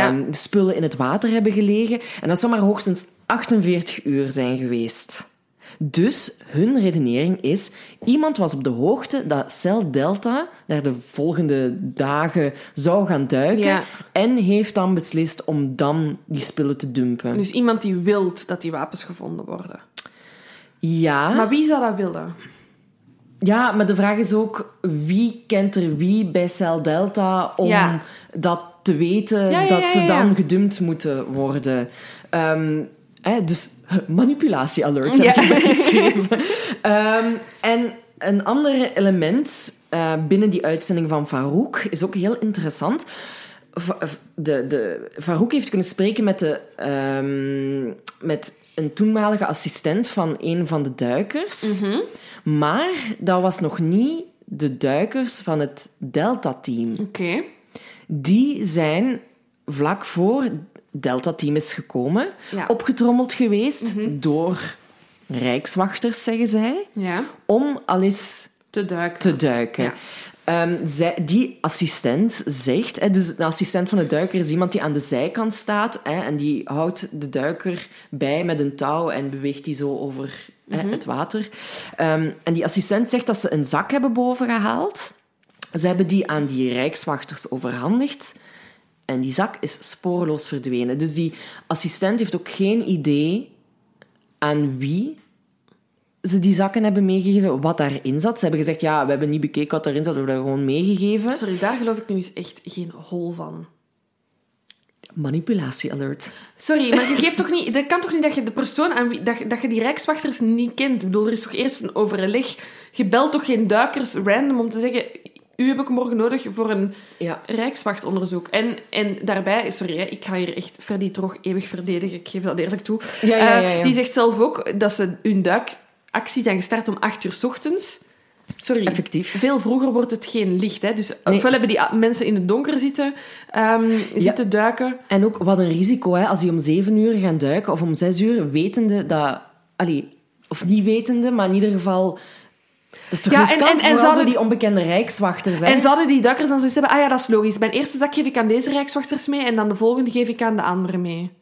spullen in het water hebben gelegen. En dat zou maar hoogstens 48 uur zijn geweest. Dus hun redenering is, iemand was op de hoogte dat cel Delta daar de volgende dagen zou gaan duiken en heeft dan beslist om dan die spullen te dumpen. Dus iemand die wil dat die wapens gevonden worden. Ja. Maar wie zou dat willen? Ja, maar de vraag is ook, wie kent er wie bij cel Delta om dat te weten dat ze dan gedumpt moeten worden? Dus manipulatie-alert heb ik erbij geschreven. En een ander element binnen die uitzending van Farouk is ook heel interessant. Farouk heeft kunnen spreken met een toenmalige assistent van een van de duikers. Mm-hmm. Maar dat was nog niet de duikers van het Delta-team. Oké. Die zijn vlak voor Delta-team is gekomen, opgetrommeld geweest door rijkswachters, zeggen zij, om al eens te duiken. Ja. Die assistent zegt... Dus de assistent van de duiker is iemand die aan de zijkant staat en die houdt de duiker bij met een touw en beweegt die zo over het water. En die assistent zegt dat ze een zak hebben bovengehaald. Ze hebben die aan die rijkswachters overhandigd. En die zak is spoorloos verdwenen. Dus die assistent heeft ook geen idee aan wie ze die zakken hebben meegegeven, wat daarin zat. Ze hebben gezegd, we hebben niet bekeken wat daarin zat, we hebben dat gewoon meegegeven. Sorry, daar geloof ik nu eens echt geen hol van. Manipulatie-alert. Sorry, maar je geeft toch niet... Dat kan toch niet dat je de persoon aan wie... Dat je die rijkswachters niet kent? Ik bedoel, er is toch eerst een overleg. Je belt toch geen duikers random om te zeggen... U heb ik morgen nodig voor een rijkswachtonderzoek. En daarbij... Sorry, ik ga hier echt Freddy Trog eeuwig verdedigen. Ik geef dat eerlijk toe. Ja. Die zegt zelf ook dat ze hun duikactie zijn gestart om 8 uur 's ochtends. Sorry. Effectief. Veel vroeger wordt het geen licht. Hè? Dus ofwel hebben die mensen in het donker zitten duiken. En ook wat een risico, hè, als die om 7 uur gaan duiken of om 6 uur, wetende dat... of niet wetende, maar in ieder geval... Dat is toch riskant, vooral voor die onbekende rijkswachters. Hè? En zouden die duikers dan zoiets hebben... dat is logisch. Mijn eerste zak geef ik aan deze rijkswachters mee en dan de volgende geef ik aan de andere mee.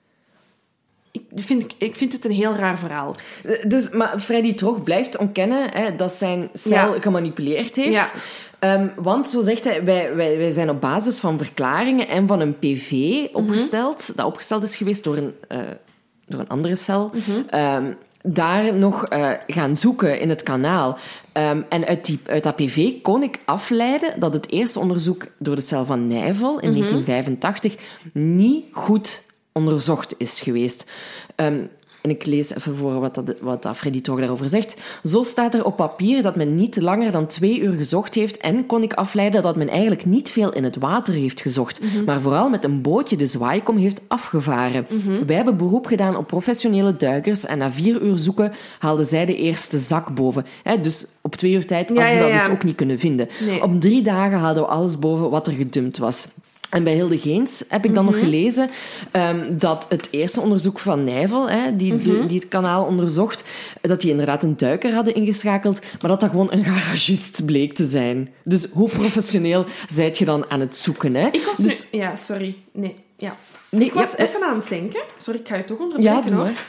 Ik vind het een heel raar verhaal. Dus, maar Freddy Trog blijft ontkennen dat zijn cel gemanipuleerd heeft. Ja. Want, zo zegt hij, wij zijn op basis van verklaringen en van een PV opgesteld. Dat opgesteld is geweest door een andere cel. Daar nog gaan zoeken in het kanaal. En uit dat PV kon ik afleiden dat het eerste onderzoek door de cel van Nijvel in 1985 niet goed onderzocht is geweest. En ik lees even voor wat dat Freddy Trog daarover zegt. Zo staat er op papier dat men niet langer dan 2 uur gezocht heeft en kon ik afleiden dat men eigenlijk niet veel in het water heeft gezocht, maar vooral met een bootje de Zwaaikom heeft afgevaren. Wij hebben beroep gedaan op professionele duikers en na 4 uur zoeken haalden zij de eerste zak boven. Dus op 2 uur tijd hadden ze dat dus ook niet kunnen vinden. Nee. Op 3 dagen haalden we alles boven wat er gedumpt was. En bij Hilde Geens heb ik dan nog gelezen dat het eerste onderzoek van Nijvel, die het kanaal onderzocht, dat die inderdaad een duiker hadden ingeschakeld, maar dat gewoon een garagist bleek te zijn. Dus hoe professioneel zijt je dan aan het zoeken? Hè? Ik was dus... Ja, sorry. Nee, ik was even aan het denken. Sorry, ik ga je toch onderbreken. Ja, doe maar.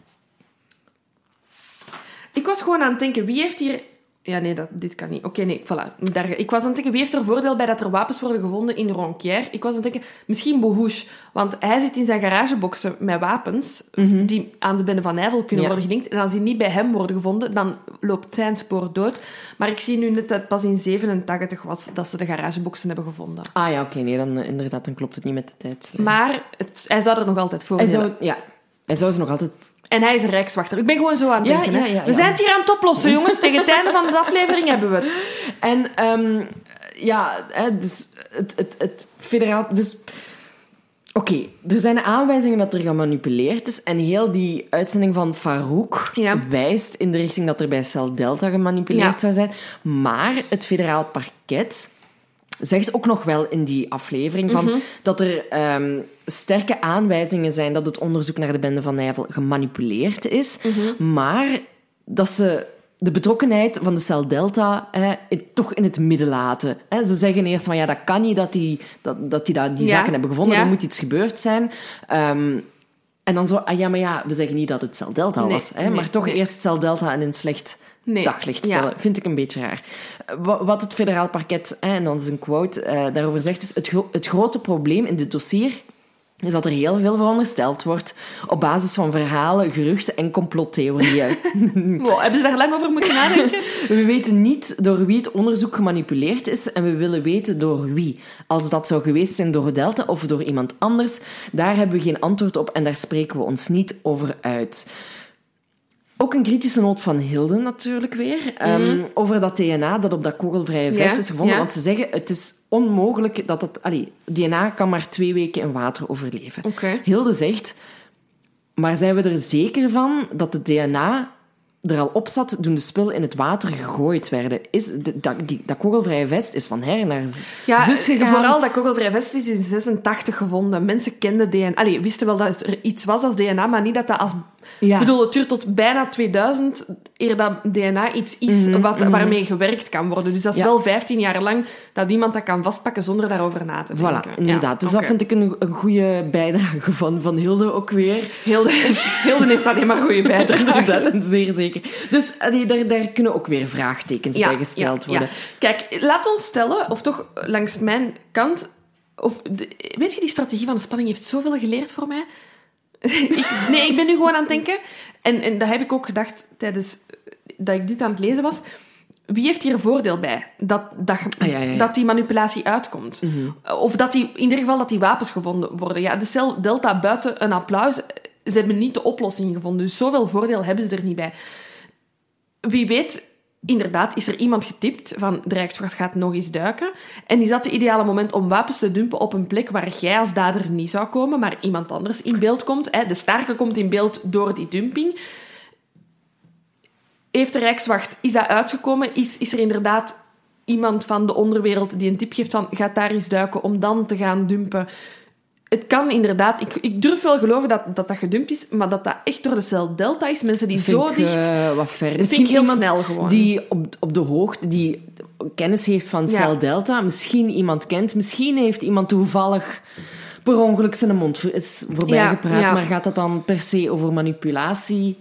Ik was gewoon aan het denken, wie heeft hier... Ja, nee, dit kan niet. Oké, nee, voilà. Ik was aan het denken, wie heeft er voordeel bij dat er wapens worden gevonden in Ronquière? Ik was aan het denken, misschien Bohouche. Want hij zit in zijn garageboxen met wapens die aan de bende van Nijvel kunnen worden gelinkt. En als die niet bij hem worden gevonden, dan loopt zijn spoor dood. Maar ik zie nu net dat pas in 87 was dat ze de garageboxen hebben gevonden. Ah ja, oké, nee, dan klopt het niet met de tijd. Maar hij zou er nog altijd voordelen. Hij zou ze nog altijd... En hij is een rijkswachter. Ik ben gewoon zo aan het denken. We zijn het hier aan het oplossen, jongens. Tegen het einde van de aflevering hebben we het. En dus het federaal... Dus... Oké, er zijn aanwijzingen dat er gemanipuleerd is. En heel die uitzending van Farouk wijst in de richting dat er bij Cel Delta gemanipuleerd zou zijn. Maar het federaal parket zegt ook nog wel in die aflevering dat er sterke aanwijzingen zijn dat het onderzoek naar de bende van Nijvel gemanipuleerd is, maar dat ze de betrokkenheid van de Cel Delta toch in het midden laten. Ze zeggen eerst van dat kan niet dat die zaken hebben gevonden, er moet iets gebeurd zijn. En dan zo, we zeggen niet dat het celdelta was, hè, maar toch eerst celdelta in een slecht daglicht stellen. Ja. Vind ik een beetje raar. Wat het federaal parket, en dan is een quote, daarover zegt, is het grote probleem in dit dossier is dat er heel veel verondersteld wordt op basis van verhalen, geruchten en complottheorieën. Hebben ze daar lang over moeten nadenken? We weten niet door wie het onderzoek gemanipuleerd is en we willen weten door wie. Als dat zou geweest zijn door Delta of door iemand anders, daar hebben we geen antwoord op en daar spreken we ons niet over uit. Ook een kritische noot van Hilde natuurlijk weer. Over dat DNA dat op dat kogelvrije vest is gevonden. Want ze zeggen, het is onmogelijk dat het... DNA kan maar 2 weken in water overleven. Okay. Hilde zegt, maar zijn we er zeker van dat het DNA er al op zat toen de spul in het water gegooid werden? Dat kogelvrije vest is van her naar zus gegaan. Vooral dat kogelvrije vest is in 86 gevonden. Mensen kenden DNA. Wisten wel dat er iets was als DNA, maar niet dat dat als... Ja. Ik bedoel, het duurt tot bijna 2000 eer dat DNA iets is waarmee gewerkt kan worden. Dus dat is wel 15 jaar lang dat iemand dat kan vastpakken zonder daarover na te denken. Voilà, inderdaad. Dus dat vind ik een goede bijdrage van Hilde ook weer. Hilde heeft alleen maar goede bijdragen. Zeer zeker. Dus daar kunnen ook weer vraagtekens bij gesteld worden. Ja. Kijk, laat ons stellen, of toch langs mijn kant... weet je, die strategie van de spanning heeft zoveel geleerd voor mij... ik ben nu gewoon aan het denken. En dat heb ik ook gedacht tijdens dat ik dit aan het lezen was. Wie heeft hier een voordeel bij dat die manipulatie uitkomt? Mm-hmm. Of in ieder geval dat die wapens gevonden worden. Ja, de cel Delta buiten een applaus. Ze hebben niet de oplossing gevonden. Dus zoveel voordeel hebben ze er niet bij. Wie weet... Inderdaad, is er iemand getipt van de Rijkswacht gaat nog eens duiken. En is dat het ideale moment om wapens te dumpen op een plek waar jij als dader niet zou komen, maar iemand anders in beeld komt. De sterke komt in beeld door die dumping. Heeft de Rijkswacht, is dat uitgekomen? Is er inderdaad iemand van de onderwereld die een tip geeft van gaat daar eens duiken om dan te gaan dumpen? Het kan inderdaad... Ik durf wel geloven dat gedumpt is, maar dat echt door de cel Delta is. Mensen die zo dicht... wat ver. Misschien heel snel gewoon. Die op de hoogte, die kennis heeft van cel Delta, misschien iemand kent, misschien heeft iemand toevallig per ongeluk zijn mond is voorbij gepraat, maar gaat dat dan per se over manipulatie?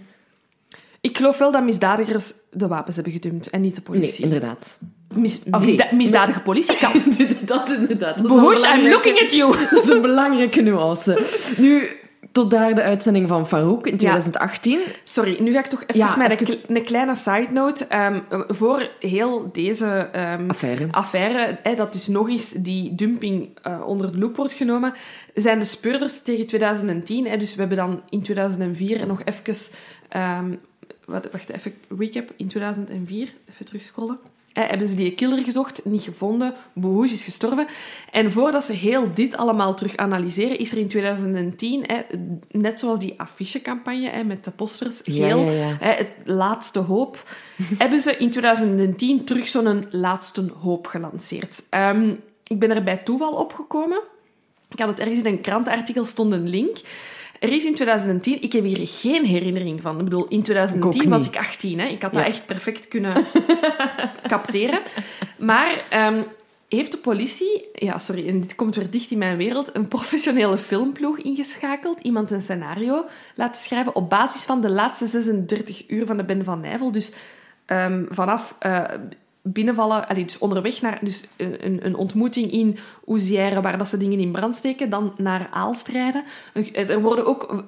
Ik geloof wel dat misdadigers de wapens hebben gedumpt en niet de politie. Nee, inderdaad. Misdadige politie kan. Dat inderdaad. Bush, I'm looking at you. Dat is een belangrijke nuance. Nu, tot daar de uitzending van Farouk in 2018. Sorry, nu ga ik toch even een kleine side note. Voor heel deze affaire dat dus nog eens die dumping onder de loep wordt genomen, zijn de speurders tegen 2010... dus we hebben dan in 2004 nog even... wacht, even recap. In 2004, even terugscrollen. Hebben ze die killer gezocht, niet gevonden. Bush is gestorven. En voordat ze heel dit allemaal terug analyseren, is er in 2010, net zoals die affichecampagne met de posters, geel, het laatste hoop, hebben ze in 2010 terug zo'n laatste hoop gelanceerd. Ik ben er bij toeval opgekomen. Ik had het ergens in een krantenartikel, stond een link. Er is in 2010... Ik heb hier geen herinnering van. Ik bedoel, in 2010 was ik 18. Ik had dat echt perfect kunnen capteren. Maar heeft de politie... Ja, sorry, en dit komt weer dicht in mijn wereld. Een professionele filmploeg ingeschakeld. Iemand een scenario laten schrijven op basis van de laatste 36 uur van de Ben van Nijvel. Dus vanaf... binnenvallen, dus onderweg naar een ontmoeting in Oezière, waar dat ze dingen in brand steken, dan naar Aalst rijden. Er worden ook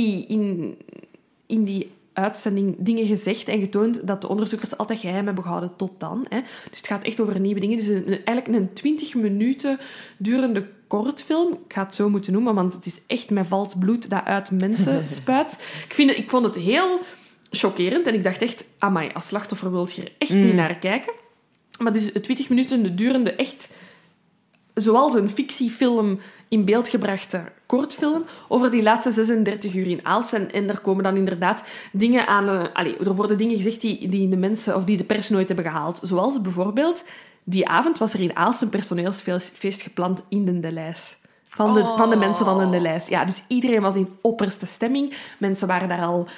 in die uitzending dingen gezegd en getoond dat de onderzoekers altijd geheim hebben gehouden tot dan. Dus het gaat echt over nieuwe dingen. Dus eigenlijk een 20 minuten durende kortfilm. Ik ga het zo moeten noemen, want het is echt met vals bloed dat uit mensen spuit. Ik vond het heel chockerend en ik dacht echt, amai, als slachtoffer wil je er echt niet naar kijken. Maar dus 20 minuten durende echt, zoals een fictiefilm in beeld gebrachte kortfilm, over die laatste 36 uur in Aalst. En daar komen dan inderdaad dingen aan... er worden dingen gezegd die de mensen of die de pers nooit hebben gehaald. Zoals bijvoorbeeld, die avond was er in Aalst een personeelsfeest gepland in de Delijs. Van de mensen van de lijst. Ja, dus iedereen was in opperste stemming. Mensen waren daar al...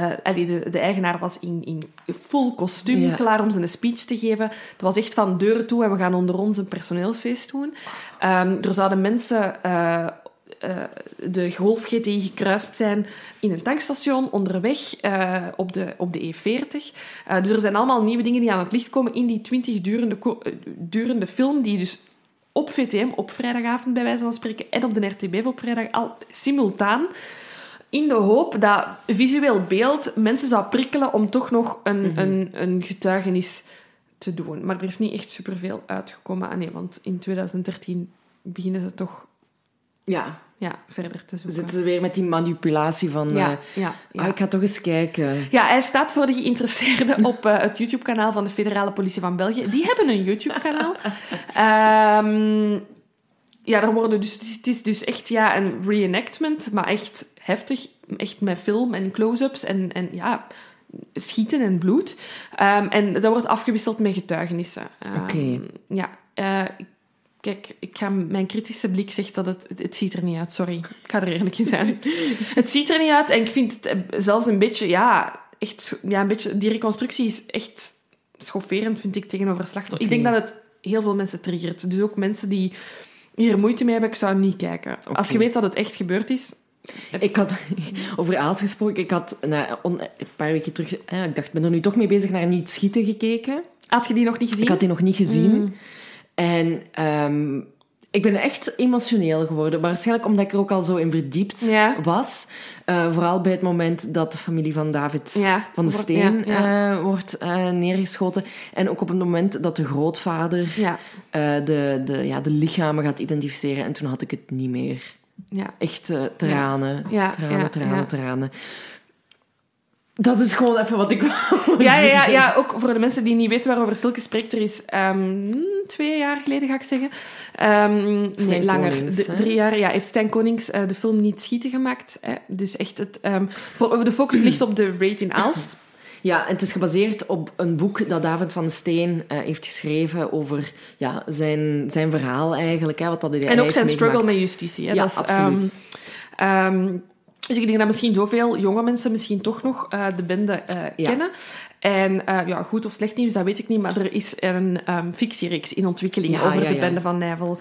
de eigenaar was in full kostuum klaar om zijn speech te geven. Het was echt van deuren toe en we gaan onder ons een personeelsfeest doen. Er zouden mensen de Golf GTI gekruist zijn in een tankstation onderweg op de E40. Dus er zijn allemaal nieuwe dingen die aan het licht komen in die 20 durende film, die dus op VTM, op vrijdagavond bij wijze van spreken, en op de RTBF op vrijdag, al simultaan, in de hoop dat visueel beeld mensen zou prikkelen om toch nog een getuigenis te doen. Maar er is niet echt superveel uitgekomen. Nee, want in 2013 beginnen ze toch verder te zoeken. Zitten ze weer met die manipulatie van... ik ga toch eens kijken. Ja, hij staat voor de geïnteresseerden op het YouTube-kanaal van de Federale Politie van België. Die hebben een YouTube-kanaal. Daar worden het is dus echt een reenactment, maar echt heftig. Echt met film en close-ups en schieten en bloed. En dat wordt afgewisseld met getuigenissen. Oké. Kijk, mijn kritische blik zegt dat het ziet er niet uit. Sorry, ik ga er eerlijk in zijn. Het ziet er niet uit en ik vind het zelfs een beetje... een beetje... Die reconstructie is echt schofferend, vind ik, tegenover slachtoffers. Ik denk dat het heel veel mensen triggert. Dus ook mensen die hier moeite mee hebben, ik zou niet kijken. Okay. Als je weet dat het echt gebeurd is... Ik had, over Aals gesproken, ik had een paar weken terug... ik dacht, ik ben er nu toch mee bezig naar Niet Schieten gekeken. Had je die nog niet gezien? Ik had die nog niet gezien. En ik ben echt emotioneel geworden. Waarschijnlijk omdat ik er ook al zo in verdiept was. Vooral bij het moment dat de familie van David van de Steen wordt neergeschoten. En ook op het moment dat de grootvader de lichamen gaat identificeren. En toen had ik het niet meer. Ja. Echt tranen. Tranen. Dat is gewoon even wat ik wou zeggen. Ja, ook voor de mensen die niet weten waarover Silke spreekt. Er is 2 jaar geleden, ga ik zeggen. Nee, langer. Konings, 3 jaar heeft Stijn Konings de film Niet Schieten gemaakt. Dus echt de focus ligt op de raid in Aalst. Ja, en het is gebaseerd op een boek dat David van de Steen heeft geschreven over zijn verhaal eigenlijk. Wat dat hij en ook zijn struggle met justitie. Hè. Ja, dat is, absoluut. Dus ik denk dat misschien zoveel jonge mensen misschien toch nog de bende kennen. En goed of slecht nieuws, dat weet ik niet, maar er is een fictiereeks in ontwikkeling over de bende van Nijvel.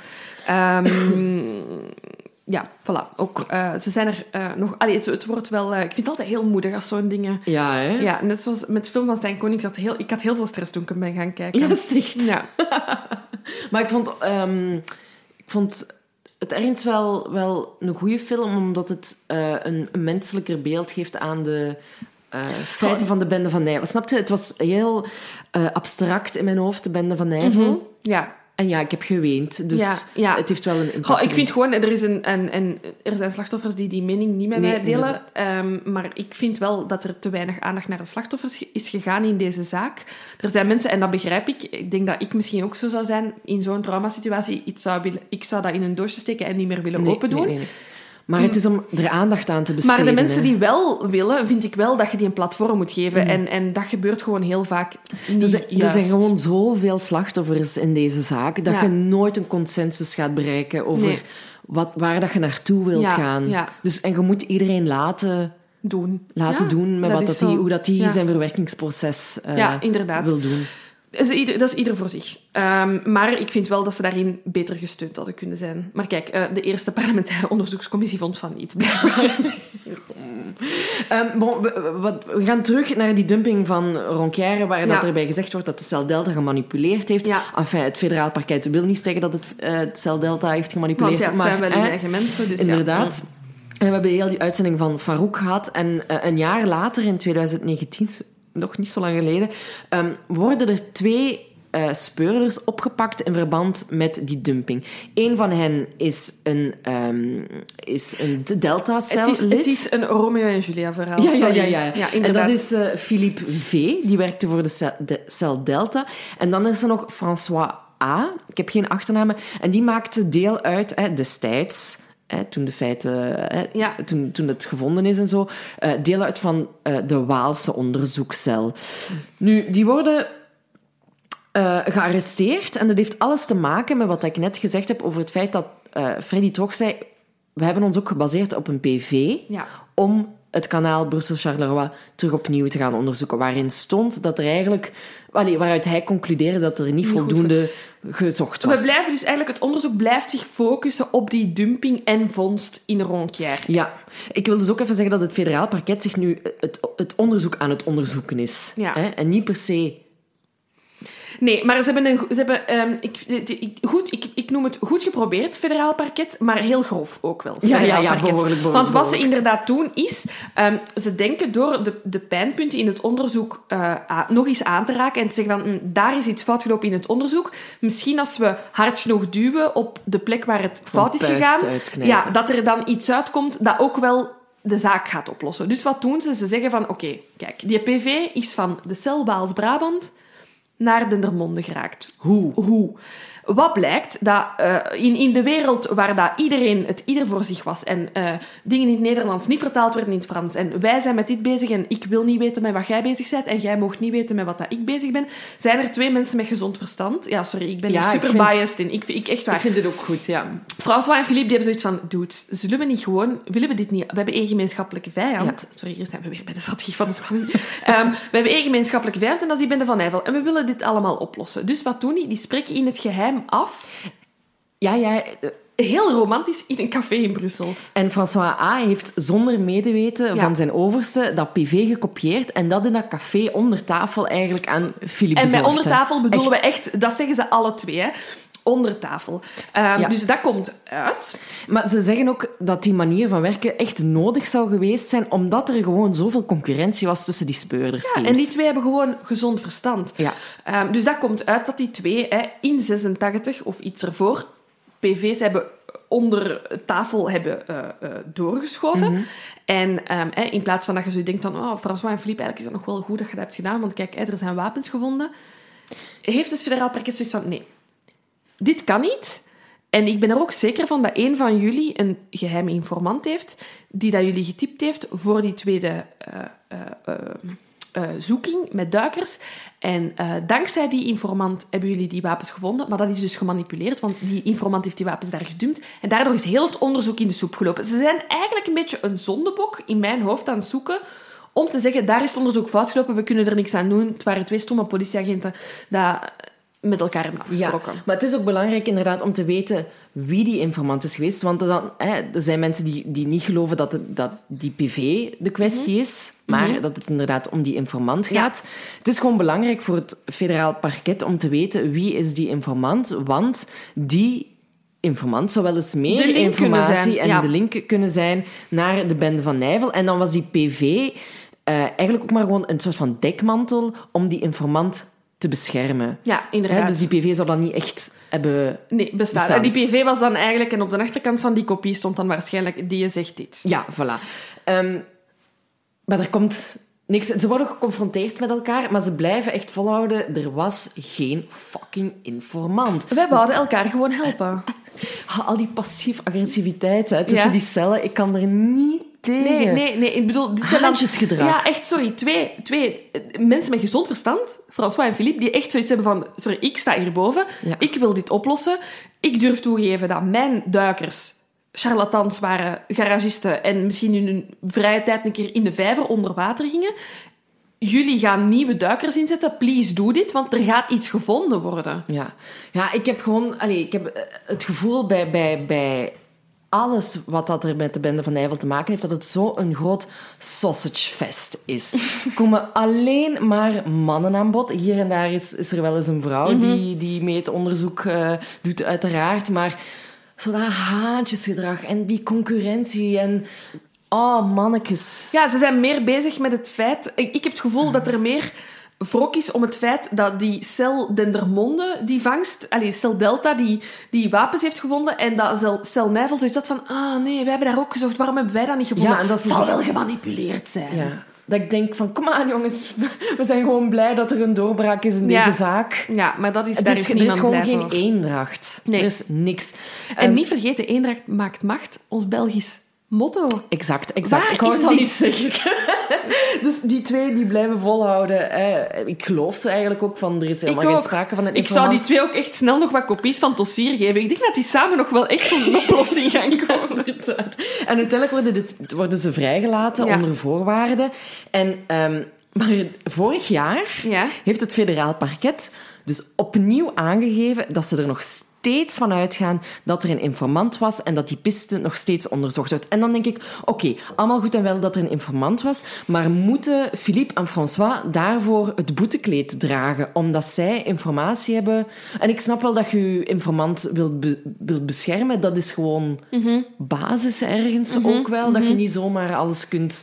Voilà. Ook, ze zijn er nog... het wordt wel... ik vind het altijd heel moedig als zo'n dingen... Ja, hè? Ja, net zoals met de film van Stijn Konings. Ik had heel veel stress toen ik hem ben gaan kijken. Ja, dat is echt. Ja. Maar ik vond het ergens wel een goede film, omdat het een menselijker beeld geeft aan de feiten van de bende van Nijvel. Snap je? Het was heel abstract in mijn hoofd, de bende van Nijvel. Mm-hmm. Ja. En ik heb geweend, dus het heeft wel een impact. Ik vind gewoon, er zijn slachtoffers die mening niet met mij delen. Maar ik vind wel dat er te weinig aandacht naar de slachtoffers is gegaan in deze zaak. Er zijn mensen, en dat begrijp ik, ik denk dat ik misschien ook zo zou zijn, in zo'n traumasituatie, ik zou dat in een doosje steken en niet meer willen open doen. Nee. Maar het is om er aandacht aan te besteden. Maar de mensen die wel willen, vind ik wel dat je die een platform moet geven. En dat gebeurt gewoon heel vaak niet juist. Er zijn gewoon zoveel slachtoffers in deze zaak, dat je nooit een consensus gaat bereiken over waar dat je naartoe wilt gaan. Ja. Dus, en je moet iedereen laten doen met hoe dat die zijn verwerkingsproces wil doen. Dat is ieder voor zich. Maar ik vind wel dat ze daarin beter gesteund hadden kunnen zijn. Maar kijk, de eerste parlementaire onderzoekscommissie vond van niet. We gaan terug naar die dumping van Ronquière, waar dat erbij gezegd wordt dat de Cel Delta gemanipuleerd heeft. Ja. Enfin, het federaal parket wil niet zeggen dat het Cel Delta heeft gemanipuleerd. Want het zijn wel hun eigen mensen. Dus inderdaad. Ja. En we hebben heel die uitzending van Farouk gehad. En een jaar later, in 2019... nog niet zo lang geleden, worden er 2 speurders opgepakt in verband met die dumping. Eén van hen is een Delta-cel-lid. Het is een Romeo en Julia verhaal. Ja, en dat is Philippe V. Die werkte voor de cel Delta. En dan is er nog François A. Ik heb geen achternamen. En die maakte deel uit destijds... toen de feiten... Toen het gevonden is en zo. Deel uit van de Waalse onderzoekscel. Nu, die worden gearresteerd. En dat heeft alles te maken met wat ik net gezegd heb over het feit dat Freddy Troch zei... We hebben ons ook gebaseerd op een PV om het kanaal Brussel-Charleroi terug opnieuw te gaan onderzoeken. Waarin stond dat er eigenlijk... waaruit hij concludeerde dat er niet voldoende gezocht was. We blijven dus eigenlijk... Het onderzoek blijft zich focussen op die dumping en vondst in Ronquière. Ja. Ik wil dus ook even zeggen dat het federaal parket zich nu het onderzoek aan het onderzoeken is. Ja. Hè? En niet per se... Nee, maar ze hebben ik noem het goed geprobeerd, federaal parket, maar heel grof ook wel. Ja, behoorlijk. Want wat ze inderdaad doen is, ze denken door de pijnpunten in het onderzoek nog eens aan te raken en te zeggen van, daar is iets fout gelopen in het onderzoek. Misschien als we hard genoeg duwen op de plek waar het fout is gegaan, dat er dan iets uitkomt dat ook wel de zaak gaat oplossen. Dus wat doen ze? Ze zeggen van, oké, kijk, die PV is van de cel Waals-Brabant naar Dendermonde geraakt. Hoe? Wat blijkt? Dat in de wereld waar dat ieder voor zich was en dingen in het Nederlands niet vertaald werden in het Frans en wij zijn met dit bezig en ik wil niet weten met wat jij bezig bent en jij mag niet weten met wat dat ik bezig ben, zijn er 2 mensen met gezond verstand. Ja, sorry, ik ben super biased en ik echt waar. Ik vind dit ook goed, ja. François en Philippe die hebben zoiets van, dudes, zullen we niet gewoon... Willen we dit niet? We hebben één gemeenschappelijke vijand. Ja. Sorry, hier zijn we weer bij de strategie van de spanning. We hebben één gemeenschappelijke vijand en dat is die bende van Nijvel. En we willen dit allemaal oplossen. Dus wat doen die? Die spreken in het geheim af. Ja. Heel romantisch in een café in Brussel. En François A. heeft zonder medeweten van zijn overste dat PV gekopieerd en dat in dat café onder tafel eigenlijk aan Philippe bezorgd. En bij onder tafel bedoelen we echt... Dat zeggen ze alle 2, hè. Onder tafel. Dus dat komt uit. Maar ze zeggen ook dat die manier van werken echt nodig zou geweest zijn, omdat er gewoon zoveel concurrentie was tussen die speurdersteams. Ja, en die 2 hebben gewoon gezond verstand. Ja. Dus dat komt uit dat die 2 in 86 of iets ervoor PV's hebben onder tafel hebben doorgeschoven. Mm-hmm. En in plaats van dat je zo denkt van François en Philippe, eigenlijk is dat nog wel goed dat je dat hebt gedaan, want kijk, er zijn wapens gevonden. Heeft het federaal parket zoiets van, nee, dit kan niet. En ik ben er ook zeker van dat een van jullie een geheime informant heeft, die dat jullie getypt heeft voor die tweede zoeking met duikers. En dankzij die informant hebben jullie die wapens gevonden, maar dat is dus gemanipuleerd, want die informant heeft die wapens daar gedumpt. En daardoor is heel het onderzoek in de soep gelopen. Ze zijn eigenlijk een beetje een zondebok in mijn hoofd aan het zoeken om te zeggen, daar is het onderzoek fout gelopen, we kunnen er niks aan doen. Het waren 2 stomme politieagenten dat met elkaar hebben afgesproken. Ja, maar het is ook belangrijk inderdaad om te weten wie die informant is geweest. Want er zijn mensen die niet geloven dat die PV de kwestie is, maar dat het inderdaad om die informant gaat. Ja. Het is gewoon belangrijk voor het federaal parket om te weten wie is die informant, want die informant zou wel eens meer informatie en de link kunnen zijn naar de bende van Nijvel. En dan was die PV eigenlijk ook maar gewoon een soort van dekmantel om die informant te beschermen. Ja, inderdaad. Dus die PV zou dan niet echt hebben bestaan. En die PV was dan eigenlijk... En op de achterkant van die kopie stond dan waarschijnlijk... Die zegt dit. Ja, voilà. Maar er komt niks... Ze worden geconfronteerd met elkaar, maar ze blijven echt volhouden. Er was geen fucking informant. Wij wouden elkaar gewoon helpen. Al die passief-agressiviteit tussen die cellen, ik kan er niet tegen. Nee. Ik bedoel... Haantjesgedrag. Ja, echt, sorry. Twee mensen met gezond verstand, François en Philippe, die echt zoiets hebben van... Sorry, ik sta hierboven. Ja. Ik wil dit oplossen. Ik durf toegeven dat mijn duikers charlatans waren, garagisten en misschien in hun vrije tijd een keer in de vijver onder water gingen. Jullie gaan nieuwe duikers inzetten. Please, doe dit, want er gaat iets gevonden worden. Ja, ik heb gewoon... ik heb het gevoel bij alles wat dat er met de bende van Nijvel te maken heeft, dat het zo een groot sausagefest is. Er komen alleen maar mannen aan bod. Hier en daar is er wel eens een vrouw die mee het onderzoek doet, uiteraard. Maar zo dat haantjesgedrag en die concurrentie en... Oh, mannetjes. Ja, ze zijn meer bezig met het feit... Ik heb het gevoel dat er meer wrok is om het feit dat die cel Dendermonde, die vangst... cel Delta, die wapens heeft gevonden en dat cel Nijvel zoiets had van... nee, wij hebben daar ook gezocht. Waarom hebben wij dat niet gevonden? Ja, en dat zal wel gemanipuleerd zijn. Ja. Dat ik denk van, kom aan jongens, we zijn gewoon blij dat er een doorbraak is in deze zaak. Ja, maar dat is, er is gewoon geen eendracht. Nee. Er is niks. En niet vergeten, eendracht maakt macht. Ons Belgisch motto. Exact. Waar ik wou is het al die- niet zeggen. Dus die twee die blijven volhouden. Ik geloof ze eigenlijk ook van, er is helemaal geen sprake van een Ik zou die informant. twee ook echt snel nog wat kopies van het dossier geven. Ik denk dat die samen nog wel echt tot een oplossing gaan komen. Inderdaad. En uiteindelijk worden ze vrijgelaten onder voorwaarden. Maar vorig jaar heeft het federaal parket dus opnieuw aangegeven dat ze er nog steeds van uitgaan dat er een informant was en dat die piste nog steeds onderzocht wordt. En dan denk ik, oké, allemaal goed en wel dat er een informant was, maar moeten Philippe en François daarvoor het boetekleed dragen, omdat zij informatie hebben? En ik snap wel dat je je informant wilt beschermen, dat is gewoon basis ergens ook wel, dat je niet zomaar alles kunt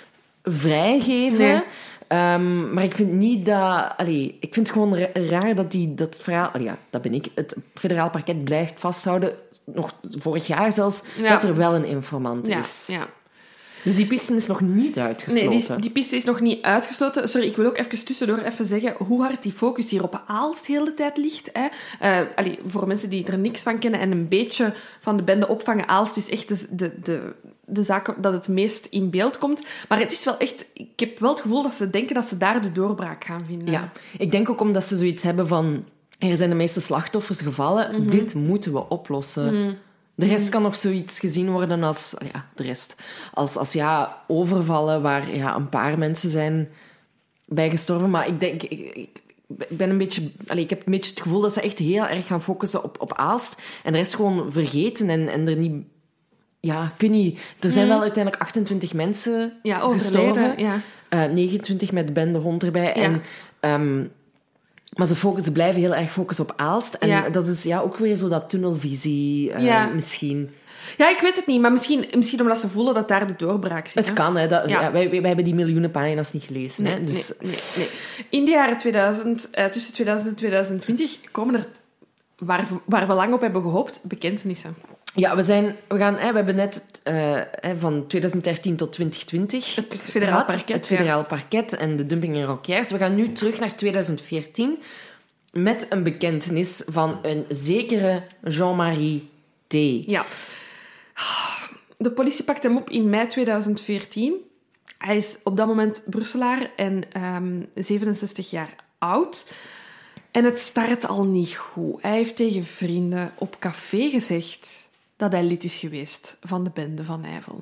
vrijgeven. Nee. Maar ik vind niet dat... ik vind het gewoon raar dat dat verhaal... dat ben ik. Het federaal parket blijft vasthouden, nog vorig jaar zelfs, dat er wel een informant is. Ja. Dus die piste is nog niet uitgesloten. Nee, die piste is nog niet uitgesloten. Sorry, ik wil ook even tussendoor zeggen hoe hard die focus hier op Aalst de hele tijd ligt. Hè. Voor mensen die er niks van kennen en een beetje van de bende opvangen, Aalst is echt de zaak dat het meest in beeld komt. Maar het is wel echt... Ik heb wel het gevoel dat ze denken dat ze daar de doorbraak gaan vinden. Ja, ik denk ook omdat ze zoiets hebben van... Er zijn de meeste slachtoffers gevallen, dit moeten we oplossen. De rest kan nog zoiets gezien worden als... de rest. Als overvallen waar een paar mensen zijn bij gestorven. Maar ik denk... Ik ben een beetje... ik heb een beetje het gevoel dat ze echt heel erg gaan focussen op Aalst. En de rest gewoon vergeten en er niet... Ja, ik weet niet. Er zijn wel uiteindelijk 28 mensen gestorven. Ja. 29 met de bende hond erbij. Ja. Maar ze blijven heel erg focussen op Aalst. En dat is ook weer zo dat tunnelvisie misschien. Ja, ik weet het niet. Maar misschien omdat ze voelen dat daar de doorbraak zit. Het kan, hè. Wij hebben die miljoenen pagina's niet gelezen. Nee, hè? Dus... nee. In de jaren 2000, tussen 2000 en 2020, komen er, waar we lang op hebben gehoopt, bekentenissen. Ja, we hebben net van 2013 tot 2020 het federaal parket. Het federaal parket en de dumping in Roquières. We gaan nu terug naar 2014 met een bekentenis van een zekere Jean-Marie T. Ja. De politie pakt hem op in mei 2014. Hij is op dat moment Brusselaar en 67 jaar oud. En het start al niet goed. Hij heeft tegen vrienden op café gezegd dat hij lid is geweest van de bende van Nijvel.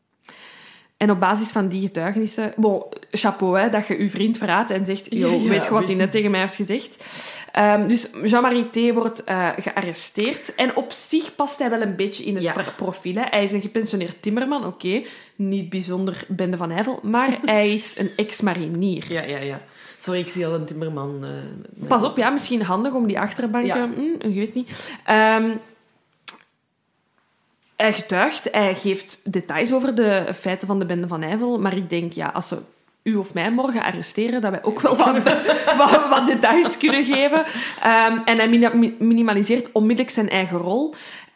En op basis van die getuigenissen... chapeau, hè, dat je je vriend verraadt en zegt... weet je wat hij net tegen mij heeft gezegd? Dus Jean-Marie T. wordt gearresteerd. En op zich past hij wel een beetje in het profiel. Hè. Hij is een gepensioneerd timmerman, oké. Niet bijzonder bende van Nijvel. Maar hij is een ex-marinier. Ja. Sorry, ik zie al een timmerman. Pas op, misschien handig om die achterbanken... je weet niet. Hij getuigt, hij geeft details over de feiten van de bende van Nijvel, maar ik denk, als ze u of mij morgen arresteren, dat wij ook wel wat details kunnen geven. En hij minimaliseert onmiddellijk zijn eigen rol.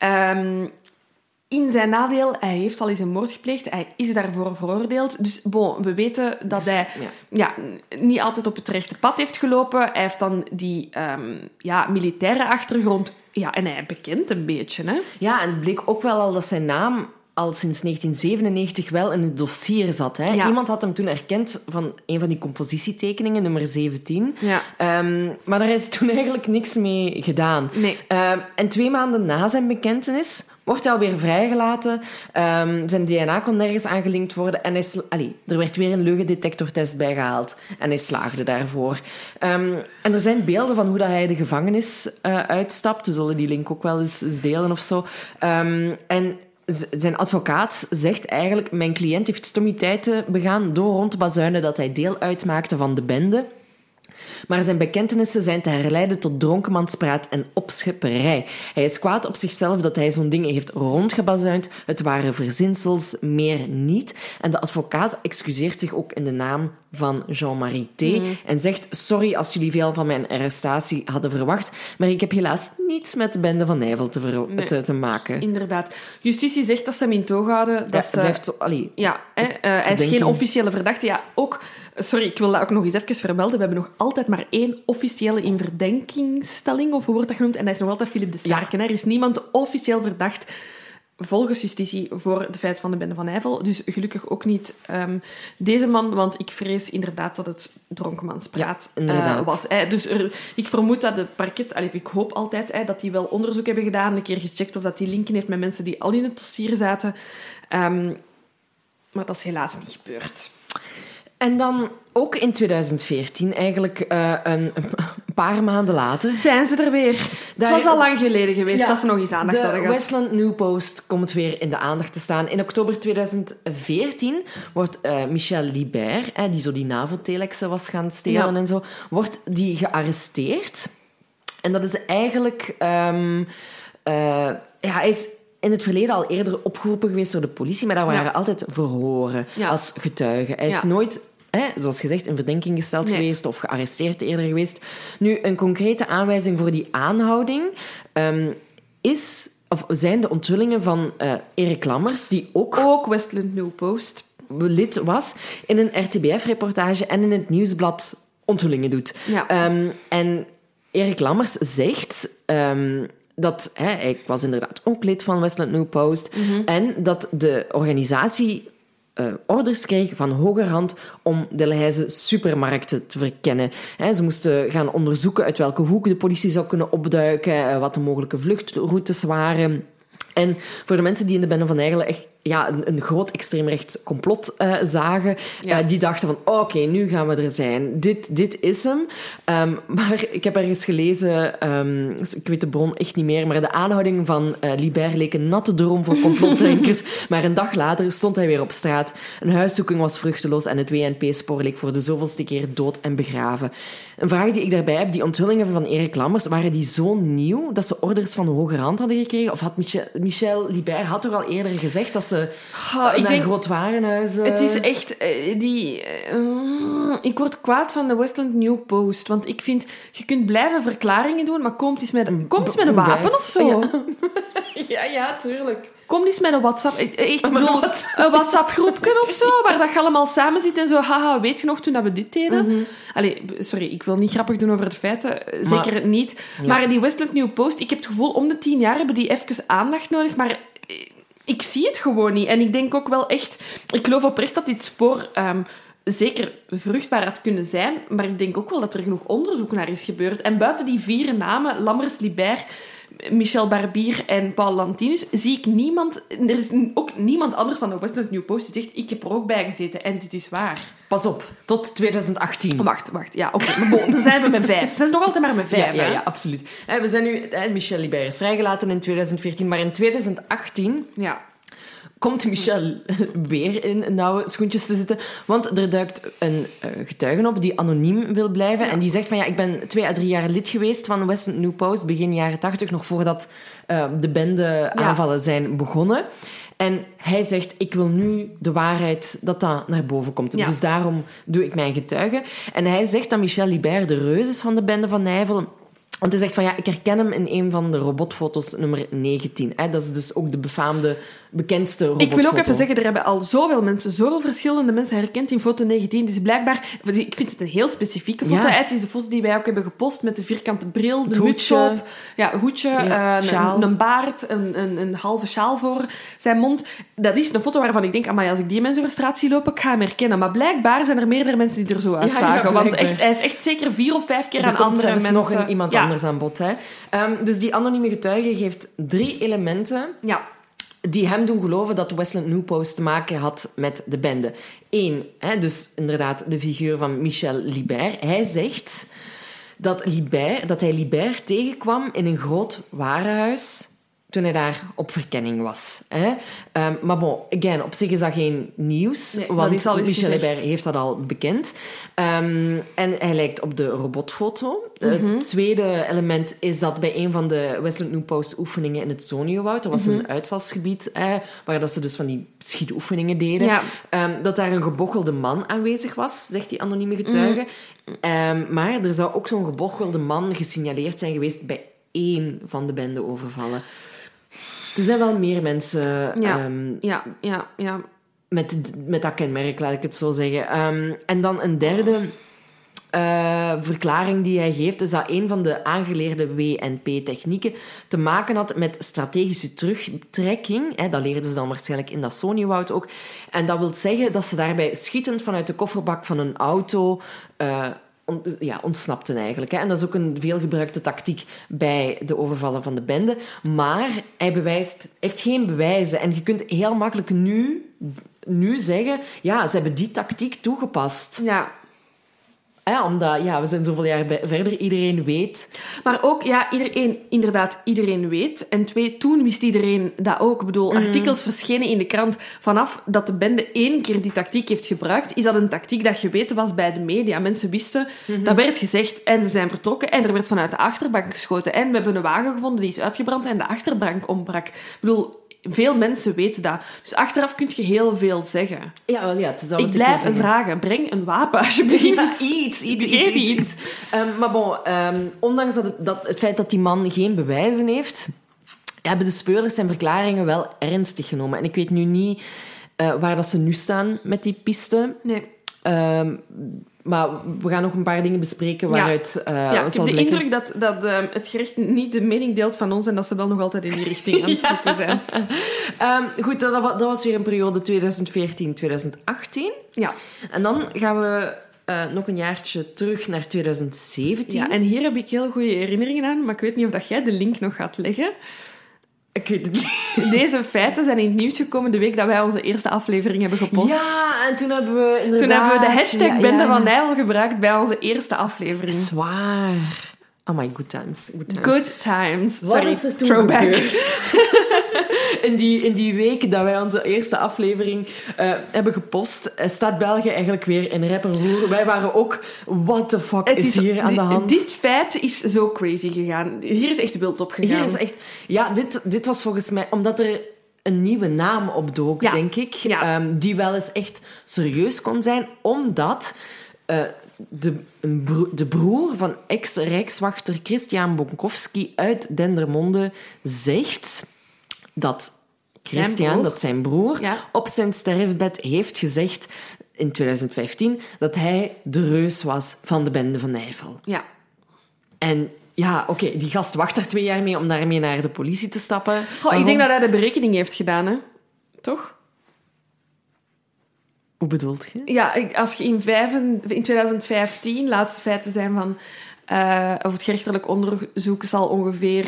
In zijn nadeel, hij heeft al eens een moord gepleegd. Hij is daarvoor veroordeeld. Dus we weten dat hij niet altijd op het rechte pad heeft gelopen. Hij heeft dan die militaire achtergrond. Ja, en hij bekent een beetje, hè? Ja, en het bleek ook wel al dat zijn naam al sinds 1997 wel in het dossier zat. Hè? Ja. Iemand had hem toen erkend van een van die compositietekeningen, nummer 17. Ja. Maar daar is toen eigenlijk niks mee gedaan. Nee. En 2 maanden na zijn bekentenis wordt hij alweer vrijgelaten. Zijn DNA kon nergens aangelinkt worden. En er werd weer een leugendetectortest bijgehaald. En hij slaagde daarvoor. En er zijn beelden van hoe dat hij de gevangenis uitstapt. We zullen die link ook wel eens delen of zo. En zijn advocaat zegt eigenlijk... Mijn cliënt heeft stommiteiten begaan door rond te bazuinen dat hij deel uitmaakte van de bende. Maar zijn bekentenissen zijn te herleiden tot dronkenmanspraat en opschepperij. Hij is kwaad op zichzelf dat hij zo'n dingen heeft rondgebazuind. Het waren verzinsels, meer niet. En de advocaat excuseert zich ook in de naam van Jean-Marie T. En zegt, sorry als jullie veel van mijn arrestatie hadden verwacht, maar ik heb helaas niets met de bende van Nijvel te maken. Inderdaad. Justitie zegt dat ze hem in toog houden. Hij is geen officiële verdachte. Ja, ook... Sorry, ik wil dat ook nog eens even vermelden. We hebben nog altijd maar 1 officiële in verdenkingsstelling, of hoe wordt dat genoemd? En dat is nog altijd Philippe de Starken. Er is niemand officieel verdacht volgens justitie voor de feiten van de bende van Nijvel. Dus gelukkig ook niet deze man, want ik vrees inderdaad dat het dronkenmanspraat was. Dus ik vermoed dat de parket, ik hoop altijd dat die wel onderzoek hebben gedaan, een keer gecheckt of dat die linken heeft met mensen die al in het dossier zaten. Maar dat is helaas niet gebeurd. En dan ook in 2014, eigenlijk een paar maanden later... Zijn ze er weer. Het was al lang geleden geweest dat ze nog eens aandacht hadden gehad. De Westland New Post komt weer in de aandacht te staan. In oktober 2014 wordt Michel Libert, die zo die NAVO-telexen was gaan stelen en zo, wordt die gearresteerd. En dat is eigenlijk... hij is in het verleden al eerder opgeroepen geweest door de politie, maar daar waren altijd verhoren als getuige. Hij is nooit, zoals gezegd, in verdenking gesteld geweest of gearresteerd eerder geweest. Nu, een concrete aanwijzing voor die aanhouding zijn de onthullingen van Erik Lammers, die ook Westland New Post lid was, in een RTBF-reportage en in het nieuwsblad onthullingen doet. Ja. En Erik Lammers zegt... dat hij was inderdaad ook lid van Westland New Post en dat de organisatie orders kreeg van hogerhand om de Leize supermarkten te verkennen. Ze moesten gaan onderzoeken uit welke hoek de politie zou kunnen opduiken, wat de mogelijke vluchtroutes waren. En voor de mensen die in de bende van Nijvel echt een groot extreemrechts complot zagen, die dachten van oké, nu gaan we er zijn. Dit is hem. Maar ik heb ergens gelezen, ik weet de bron echt niet meer, maar de aanhouding van Libert leek een natte droom voor complotdenkers. Maar een dag later stond hij weer op straat. Een huiszoeking was vruchteloos en het WNP-spoor leek voor de zoveelste keer dood en begraven. Een vraag die ik daarbij heb, die onthullingen van Erik Lammers, waren die zo nieuw dat ze orders van de hogerhand hadden gekregen? Of had Michel Libert had toch al eerder gezegd dat ze naar groot warenhuis... Het is echt... ik word kwaad van de Westland New Post, want ik vind, je kunt blijven verklaringen doen, maar kom eens met een wapen of zo. Ja, tuurlijk. Kom eens met een WhatsApp... een WhatsApp-groepje of zo, waar dat je allemaal samen zit en zo... Haha, weet je nog toen dat we dit deden? Allee, sorry, ik wil niet grappig doen over de feiten. Zeker niet. Ja. Maar die Westland New Post, ik heb het gevoel, om de 10 jaar hebben die even aandacht nodig, maar... Ik zie het gewoon niet. En ik denk ook wel echt... Ik geloof oprecht dat dit spoor zeker vruchtbaar had kunnen zijn, maar ik denk ook wel dat er genoeg onderzoek naar is gebeurd. En buiten die 4 namen, Lammers, Libert, Michel Barbier en Paul Lantinus, zie ik niemand... Er is ook niemand anders van de Westland New Post die zegt, ik heb er ook bij gezeten en dit is waar. Pas op, tot 2018. Wacht. Ja, oké. Dan zijn we met 5. Ze zijn nog altijd maar met 5. Ja, absoluut. We zijn nu... Michel Libert is vrijgelaten in 2014, maar in 2018... Ja. Komt Michel weer in nauwe schoentjes te zitten. Want er duikt een getuige op die anoniem wil blijven. Ja. En die zegt van, ik ben 2 à 3 jaar lid geweest van Westland New Post, begin jaren 80, nog voordat de bende aanvallen zijn begonnen. En hij zegt, ik wil nu de waarheid dat naar boven komt. Ja. Dus daarom doe ik mijn getuige. En hij zegt dat Michel Libert de reus is van de bende van Nijvel. Want hij zegt van, ik herken hem in een van de robotfoto's, nummer 19. Dat is dus ook de befaamde, bekendste robotfoto. Ik wil ook even zeggen, er hebben al zoveel mensen, zoveel verschillende mensen herkend in foto 19. Dus blijkbaar, ik vind het een heel specifieke foto. Ja. Het is de foto die wij ook hebben gepost met de vierkante bril, de muts op, hoedje, een baard, een halve sjaal voor zijn mond. Dat is een foto waarvan ik denk, als ik die mensen over straat zie lopen, ik ga hem herkennen. Maar blijkbaar zijn er meerdere mensen die er zo uitzagen. Ja, want hij is echt zeker 4 of 5 keer aan andere mensen. Nog iemand anders aan bod. Dus die anonieme getuige geeft 3 elementen... Ja. Die hem doen geloven dat Westland New Post te maken had met de bende. 1, dus inderdaad de figuur van Michel Libert. Hij zegt dat hij Libert tegenkwam in een groot warenhuis toen hij daar op verkenning was. Maar bon, again, op zich is dat geen nieuws, want Michel Libert heeft dat al bekend. En hij lijkt op de robotfoto. Het tweede element is dat bij een van de Westland New Post oefeningen in het Zoniewoud, dat was een uitvalsgebied, waar dat ze dus van die schietoefeningen deden, dat daar een gebochelde man aanwezig was, zegt die anonieme getuige. Maar er zou ook zo'n gebochelde man gesignaleerd zijn geweest bij 1 van de bende overvallen. Er zijn wel meer mensen met dat kenmerk, laat ik het zo zeggen. En dan een derde verklaring die hij geeft, is dat een van de aangeleerde WNP-technieken te maken had met strategische terugtrekking. Dat leerden ze dan waarschijnlijk in dat Sonywoud ook. En dat wil zeggen dat ze daarbij schietend vanuit de kofferbak van een auto ontsnapten eigenlijk. En dat is ook een veelgebruikte tactiek bij de overvallen van de bende. Maar hij heeft geen bewijzen. En je kunt heel makkelijk nu zeggen, ja, ze hebben die tactiek toegepast. Ja. Omdat, we zijn zoveel jaar verder, iedereen weet. Maar ook, iedereen weet. En 2, toen wist iedereen dat ook. Ik bedoel, artikels verschenen in de krant. Vanaf dat de bende 1 keer die tactiek heeft gebruikt, is dat een tactiek dat geweten was bij de media. Mensen wisten, dat werd gezegd en ze zijn vertrokken en er werd vanuit de achterbank geschoten. En we hebben een wagen gevonden die is uitgebrand en de achterbank ontbrak. Ik bedoel, veel mensen weten dat. Dus achteraf kun je heel veel zeggen. Ja, wel, het is dat ik blijf vragen. Breng een wapen, alsjeblieft. Ja, iets. Maar bon, ondanks het feit dat die man geen bewijzen heeft, hebben de speurders zijn verklaringen wel ernstig genomen. En ik weet nu niet waar dat ze nu staan met die piste. Nee. Maar we gaan nog een paar dingen bespreken waaruit ik heb de indruk dat het gerecht niet de mening deelt van ons en dat ze wel nog altijd in die richting aan het zoeken zijn. Goed, dat was weer een periode 2014-2018. Ja. En dan gaan we nog een jaartje terug naar 2017. Ja, en hier heb ik heel goede herinneringen aan, maar ik weet niet of dat jij de link nog gaat leggen. Ik weet het niet. Deze feiten zijn in het nieuws gekomen de week dat wij onze eerste aflevering hebben gepost. Ja, en toen hebben we inderdaad... Toen hebben we de hashtag Bende van Nijvel gebruikt bij onze eerste aflevering. Zwaar. Oh my, good times. Good times. Wat is er toen gebeurd? In die week dat wij onze eerste aflevering hebben gepost, staat België eigenlijk weer in rep en roer. Wij waren ook, what the fuck is hier aan de hand? Dit feit is zo crazy gegaan. Hier is echt wild op gegaan. Hier is echt... Ja, dit was volgens mij... Omdat er een nieuwe naam opdook, denk ik. Ja. Die wel eens echt serieus kon zijn. Omdat... De broer van ex-rijkswachter Christian Bonkowski uit Dendermonde zegt dat Christian, dat zijn broer, op zijn sterfbed heeft gezegd in 2015 dat hij de reus was van de bende van Nijvel. Ja. En ja, oké, die gast wacht er 2 jaar mee om daarmee naar de politie te stappen. Ik denk dat hij de berekening heeft gedaan, hè? Toch? Hoe bedoelt je? Ja, als je in 2015, laatste feiten zijn van... of het gerechtelijk onderzoek zal ongeveer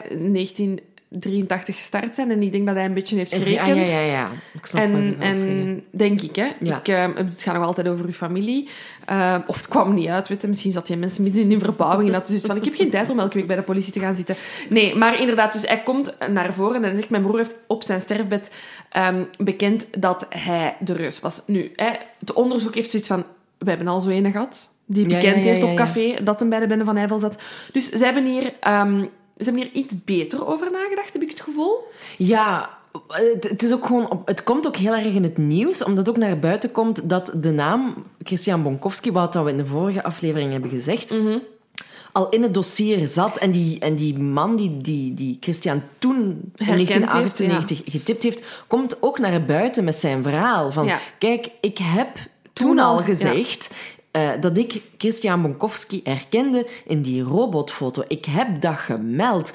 1983 gestart zijn. En ik denk dat hij een beetje heeft gerekend. Ja. Ik snap wat je wilt zeggen. Denk ik, hè. Ja. Het gaat nog altijd over uw familie. Of het kwam niet uit, weet je. Misschien zat je mensen midden in een verbouwing en dat dus van, ik heb geen tijd om elke week bij de politie te gaan zitten. Nee, maar inderdaad, dus hij komt naar voren en hij zegt, mijn broer heeft op zijn sterfbed bekend dat hij de reus was. Nu, het onderzoek heeft zoiets van, we hebben al zo ene gehad, die bekend heeft op café, dat hem bij de bende van Nijvel zat. Dus ze hebben hier iets beter over nagedacht, heb ik het gevoel. Ja, het is ook gewoon... Het komt ook heel erg in het nieuws, omdat ook naar buiten komt dat de naam Christian Bonkowski, wat we in de vorige aflevering hebben gezegd, al in het dossier zat. En die man die Christian toen in 1998 getipt heeft, komt ook naar buiten met zijn verhaal. Van, kijk, ik heb toen al gezegd... dat ik Christian Bonkowski herkende in die robotfoto. Ik heb dat gemeld.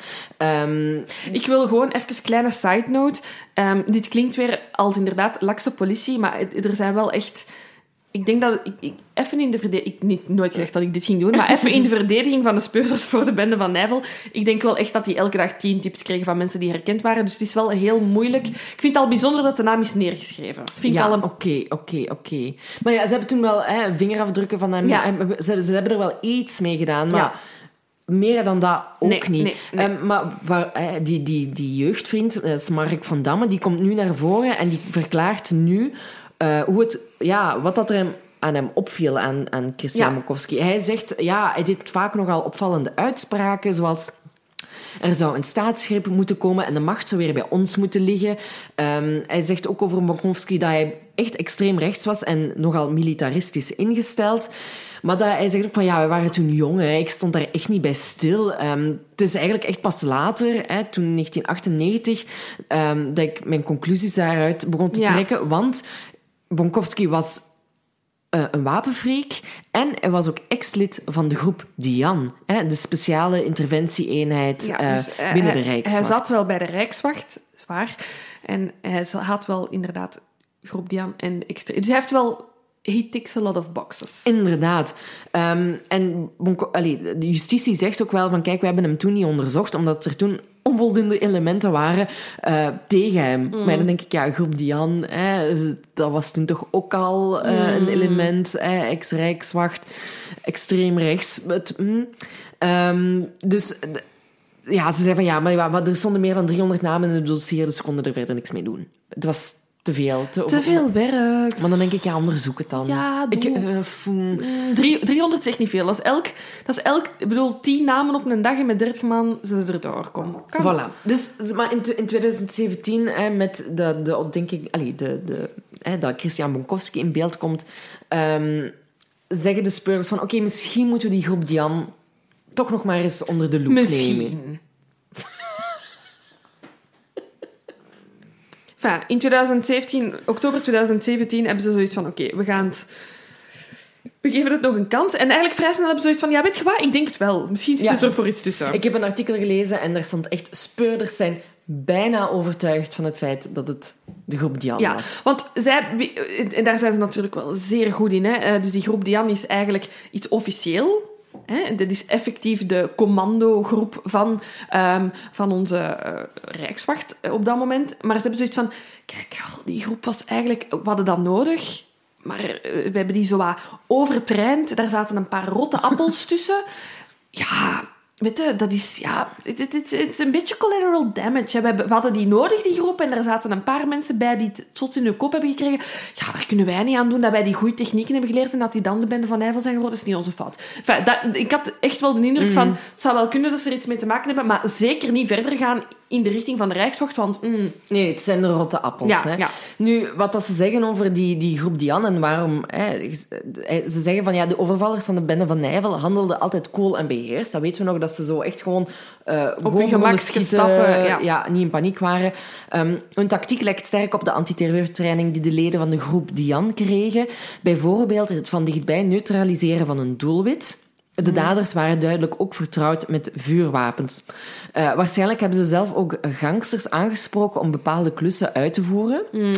Ik wil gewoon even een kleine side note. Dit klinkt weer als inderdaad lakse politie, maar er zijn wel echt... Ik denk dat... Even in de verdediging... Ik heb nooit gedacht dat ik dit ging doen, maar even in de verdediging van de speurders voor de bende van Nijvel. Ik denk wel echt dat die elke dag 10 tips kregen van mensen die herkend waren. Dus het is wel heel moeilijk. Ik vind het al bijzonder dat de naam is neergeschreven. Oké. Maar ja, ze hebben toen wel vingerafdrukken van hem. Ja. Ze hebben er wel iets mee gedaan, maar... Meer dan dat ook niet. Nee. Maar die jeugdvriend, Mark van Damme, die komt nu naar voren en die verklaart nu wat dat er aan hem opviel, aan Christian Bonkowski. Hij zegt, hij deed vaak nogal opvallende uitspraken, zoals... Er zou een staatsgreep moeten komen en de macht zou weer bij ons moeten liggen. Hij zegt ook over Bonkowski dat hij echt extreem rechts was en nogal militaristisch ingesteld. Maar hij zegt ook van, we waren toen jong, ik stond daar echt niet bij stil. Het is eigenlijk echt pas later, toen in 1998, dat ik mijn conclusies daaruit begon te trekken. Want Bonkowski was een wapenfreak en hij was ook ex-lid van de groep Dian, de speciale interventie-eenheid binnen de Rijkswacht. Hij zat wel bij de Rijkswacht, zwaar. En hij had wel inderdaad groep Dian en extra. Dus hij heeft wel... He ticks a lot of boxes. Inderdaad. En de justitie zegt ook wel van... Kijk, we hebben hem toen niet onderzocht, omdat er toen onvoldoende elementen waren tegen hem. Maar dan denk ik, groep Dian, dat was toen toch ook al een element. Ex-Rijkswacht, extreem rechts. Dus... Ja, ze zei van maar er stonden meer dan 300 namen in het dossier, dus ze konden er verder niks mee doen. Het was te veel. Te veel werk. Maar dan denk ik, onderzoek het dan. Ja, 300 zegt niet veel. Dat is elk... Ik bedoel, 10 namen op een dag en met 30 man zullen er doorkomen. Voilà. Dus, maar in 2017, met dat Christian Bonkowski in beeld komt, zeggen de speurders van, oké, misschien moeten we die groep Dian toch nog maar eens onder de loep nemen. Enfin, in oktober 2017 hebben ze zoiets van, oké, we geven het nog een kans. En eigenlijk vrij snel hebben ze zoiets van, weet je wat, ik denk het wel. Misschien zit er voor iets tussen. Ik heb een artikel gelezen en daar stond echt, speurders zijn bijna overtuigd van het feit dat het de groep Dian was. Want en daar zijn ze natuurlijk wel zeer goed in. Hè? Dus die groep Dian is eigenlijk iets officieel. Dit is effectief de commandogroep van onze Rijkswacht op dat moment. Maar ze hebben zoiets van... Kijk, die groep was eigenlijk... We hadden dat nodig, maar we hebben die zo wat overtraind. Daar zaten een paar rotte appels tussen. Ja... Weet je, dat is... Ja, het is een beetje collateral damage. We hadden die nodig, die groep, en er zaten een paar mensen bij die het zot in hun kop hebben gekregen. Ja, daar kunnen wij niet aan doen dat wij die goede technieken hebben geleerd en dat die dan de bende van Nijvel zijn geworden. Dat is niet onze fout. Enfin, ik had echt wel de indruk van... Het zou wel kunnen dat ze er iets mee te maken hebben, maar zeker niet verder gaan in de richting van de Rijkswacht, want... Nee, het zijn de rotte appels. Ja, hè. Ja. Nu, wat dat ze zeggen over die groep Dian en waarom... ze zeggen van, de overvallers van de bende van Nijvel handelden altijd cool en beheerst. Dat weten we nog, dat ze zo echt gewoon... op hun gemak stappen. Ja, niet in paniek waren. Hun tactiek lijkt sterk op de antiterreurtraining die de leden van de groep Dian kregen. Bijvoorbeeld het van dichtbij neutraliseren van een doelwit. De daders waren duidelijk ook vertrouwd met vuurwapens. Waarschijnlijk hebben ze zelf ook gangsters aangesproken om bepaalde klussen uit te voeren.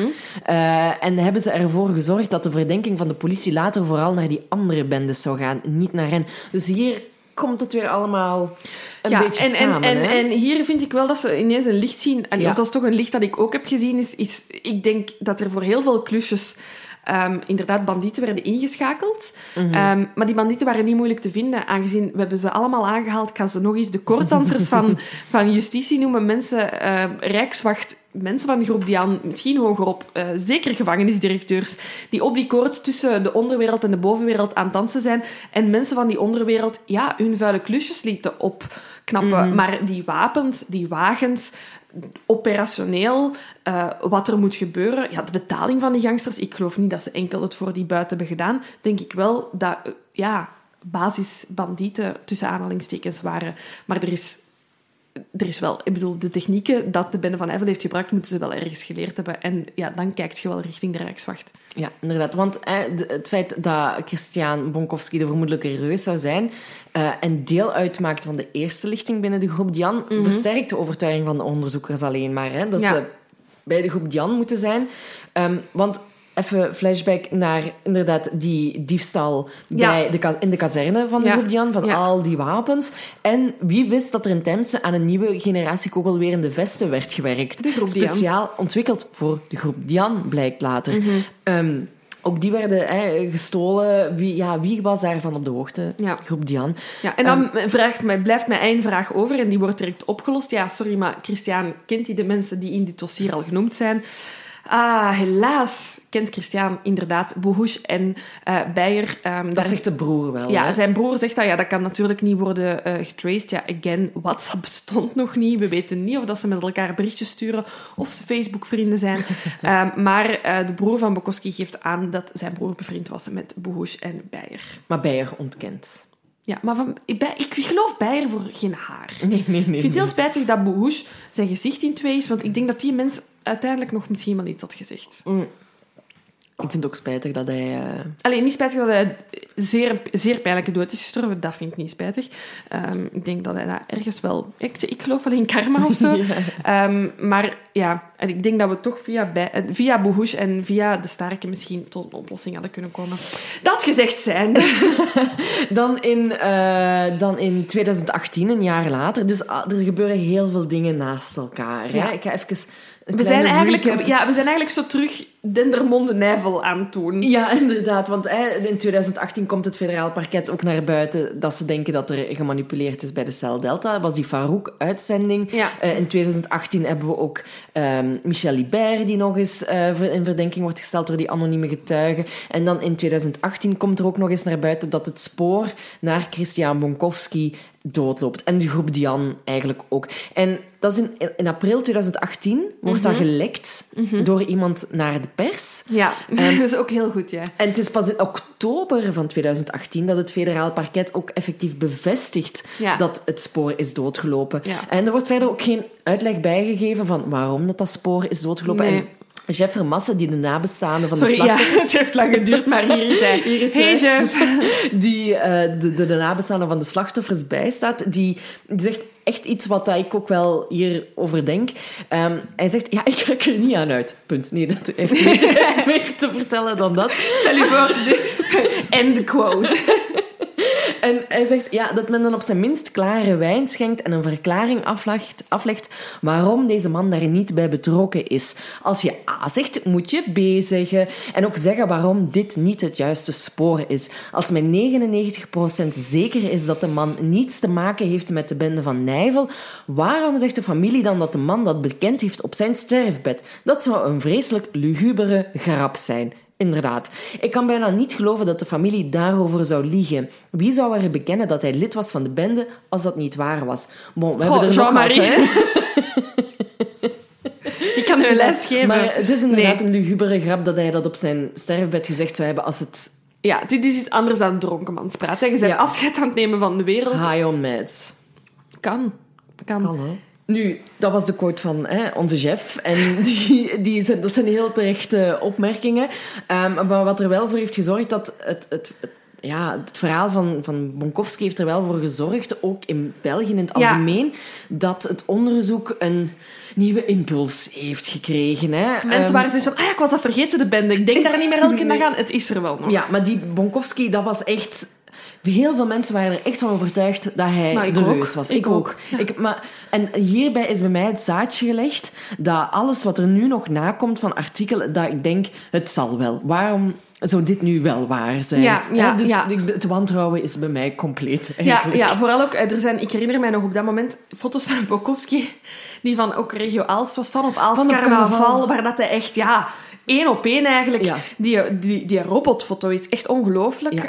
En hebben ze ervoor gezorgd dat de verdenking van de politie later vooral naar die andere bendes zou gaan, niet naar hen. Dus hier komt het weer allemaal een beetje samen. En hier vind ik wel dat ze ineens een licht zien. Of dat is toch een licht dat ik ook heb gezien. Ik denk dat er voor heel veel klusjes... inderdaad, bandieten werden ingeschakeld. Maar die bandieten waren niet moeilijk te vinden, aangezien we hebben ze allemaal aangehaald. Ik ga ze nog eens de koorddansers van justitie noemen. Mensen, Rijkswacht, mensen van de groep Dian, misschien hogerop, zeker gevangenisdirecteurs, die op die koord tussen de onderwereld en de bovenwereld aan het dansen zijn. En mensen van die onderwereld, hun vuile klusjes lieten opknappen. Maar die wapens, die wagens... operationeel, wat er moet gebeuren. Ja, de betaling van die gangsters, ik geloof niet dat ze enkel het voor die buiten hebben gedaan. Denk ik wel dat, basisbandieten tussen aanhalingstekens waren. Maar er is wel... Ik bedoel, de technieken dat de bende van Nijvel heeft gebruikt, moeten ze wel ergens geleerd hebben. En dan kijkt je wel richting de Rijkswacht. Ja, inderdaad. Want het feit dat Christian Bonkowski de vermoedelijke reus zou zijn en deel uitmaakt van de eerste lichting binnen de groep Dian, versterkt de overtuiging van de onderzoekers alleen maar. Hè, dat ze bij de groep Dian moeten zijn. Want... Even flashback naar inderdaad die diefstal in de kazerne van de groep Dian, van al die wapens. En wie wist dat er in Temse aan een nieuwe generatie kogelwerende vesten werd gewerkt. Speciaal ontwikkeld voor de groep Dian, blijkt later. Ook die werden gestolen. Wie was daarvan op de hoogte? Groep Dian. Ja, en dan blijft mij één vraag over en die wordt direct opgelost. Ja, sorry, maar Christian, kent hij de mensen die in dit dossier al genoemd zijn? Helaas kent Christian inderdaad Bohush en Beyer. Dat zegt de broer wel. Ja, hè? zijn broer zegt dat kan natuurlijk niet worden getraced. Ja, again, WhatsApp bestond nog niet. We weten niet of dat ze met elkaar berichtjes sturen of ze Facebook-vrienden zijn. Maar de broer van Bonkowski geeft aan dat zijn broer bevriend was met Bohush en Beyer. Maar Beyer ontkent. Ja, maar ik geloof Beyer voor geen haar. Nee. Ik vind het heel spijtig dat Bohush zijn gezicht in twee is, want ik denk dat die mens uiteindelijk nog misschien wel iets had gezegd. Ik vind het ook spijtig dat hij... Alleen niet spijtig dat hij zeer, zeer pijnlijke dood is gestorven. Dat vind ik niet spijtig. Ik denk dat hij dat ergens wel... Ik geloof wel in karma of zo. Ja. Maar ja, en ik denk dat we toch via Bohush en via de Starken misschien tot een oplossing hadden kunnen komen. Dat gezegd zijn. Dan in 2018, een jaar later. Dus er gebeuren heel veel dingen naast elkaar. Ja. Hè? Ik ga even... We zijn eigenlijk zo terug Dendermonde-Nijvel aan het doen. Ja, inderdaad. Want in 2018 komt het federaal parket ook naar buiten dat ze denken dat er gemanipuleerd is bij de Cel Delta. Dat was die Farouk-uitzending. Ja. In 2018 hebben we ook Michel Libert, die nog eens in verdenking wordt gesteld door die anonieme getuigen. En dan in 2018 komt er ook nog eens naar buiten dat het spoor naar Christian Bonkowski doodloopt. En de groep Dian eigenlijk ook. En dat is in april 2018 wordt dat gelekt door iemand naar de pers. Ja, dat is ook heel goed, ja. En het is pas in oktober van 2018 dat het federaal parket ook effectief bevestigt dat het spoor is doodgelopen. Ja. En er wordt verder ook geen uitleg bijgegeven van waarom dat spoor is doodgelopen. Nee. En Jeff Vermassen, die de nabestaanden van de slachtoffers... Ja, het heeft lang geduurd, maar hier is hij. Hey, Jeff. Die de nabestaanden van de slachtoffers bijstaat, die zegt echt iets wat ik ook wel hierover denk. Hij zegt, ja, ik raak er niet aan uit. Punt. Nee, dat heeft meer te vertellen dan dat. Stel je voor, end quote. En hij zegt dat men dan op zijn minst klare wijn schenkt en een verklaring aflegt waarom deze man daar niet bij betrokken is. Als je A zegt, moet je B zeggen. En ook zeggen waarom dit niet het juiste spoor is. Als men 99% zeker is dat de man niets te maken heeft met de bende van Nijvel, waarom zegt de familie dan dat de man dat bekend heeft op zijn sterfbed? Dat zou een vreselijk lugubere grap zijn. Inderdaad. Ik kan bijna niet geloven dat de familie daarover zou liegen. Wie zou er bekennen dat hij lid was van de bende als dat niet waar was? Bon, we hebben er nog wat, hè? Ik kan u een lijst geven. Maar het is inderdaad een lugubere grap dat hij dat op zijn sterfbed gezegd zou hebben als het... Ja, dit is iets anders dan dronkenmanspraat. Je bent afscheid aan het nemen van de wereld. High on meds. Kan, hè? Nu, dat was de quote van onze Jeff. En dat zijn heel terechte opmerkingen. Maar wat er wel voor heeft gezorgd dat het verhaal van Bonkowski heeft er wel voor gezorgd, ook in België in het algemeen, dat het onderzoek een nieuwe impuls heeft gekregen. Hè. Mensen waren zoiets van, ik was dat vergeten, de bende. Ik denk daar niet meer elke dag aan. Het is er wel nog. Ja, maar die Bonkowski, dat was echt... Heel veel mensen waren er echt van overtuigd dat hij de reus was. Ik ook. Ja. En hierbij is bij mij het zaadje gelegd dat alles wat er nu nog nakomt van artikelen, dat ik denk, het zal wel. Waarom zou dit nu wel waar zijn? Het wantrouwen is bij mij compleet, eigenlijk. Ja, vooral ook, ik herinner mij nog op dat moment foto's van Bonkowski, die van ook regio Aalst was, van op Aalst Carnaval, waar dat hij echt, 1 op 1 eigenlijk, die robotfoto is echt ongelooflijk.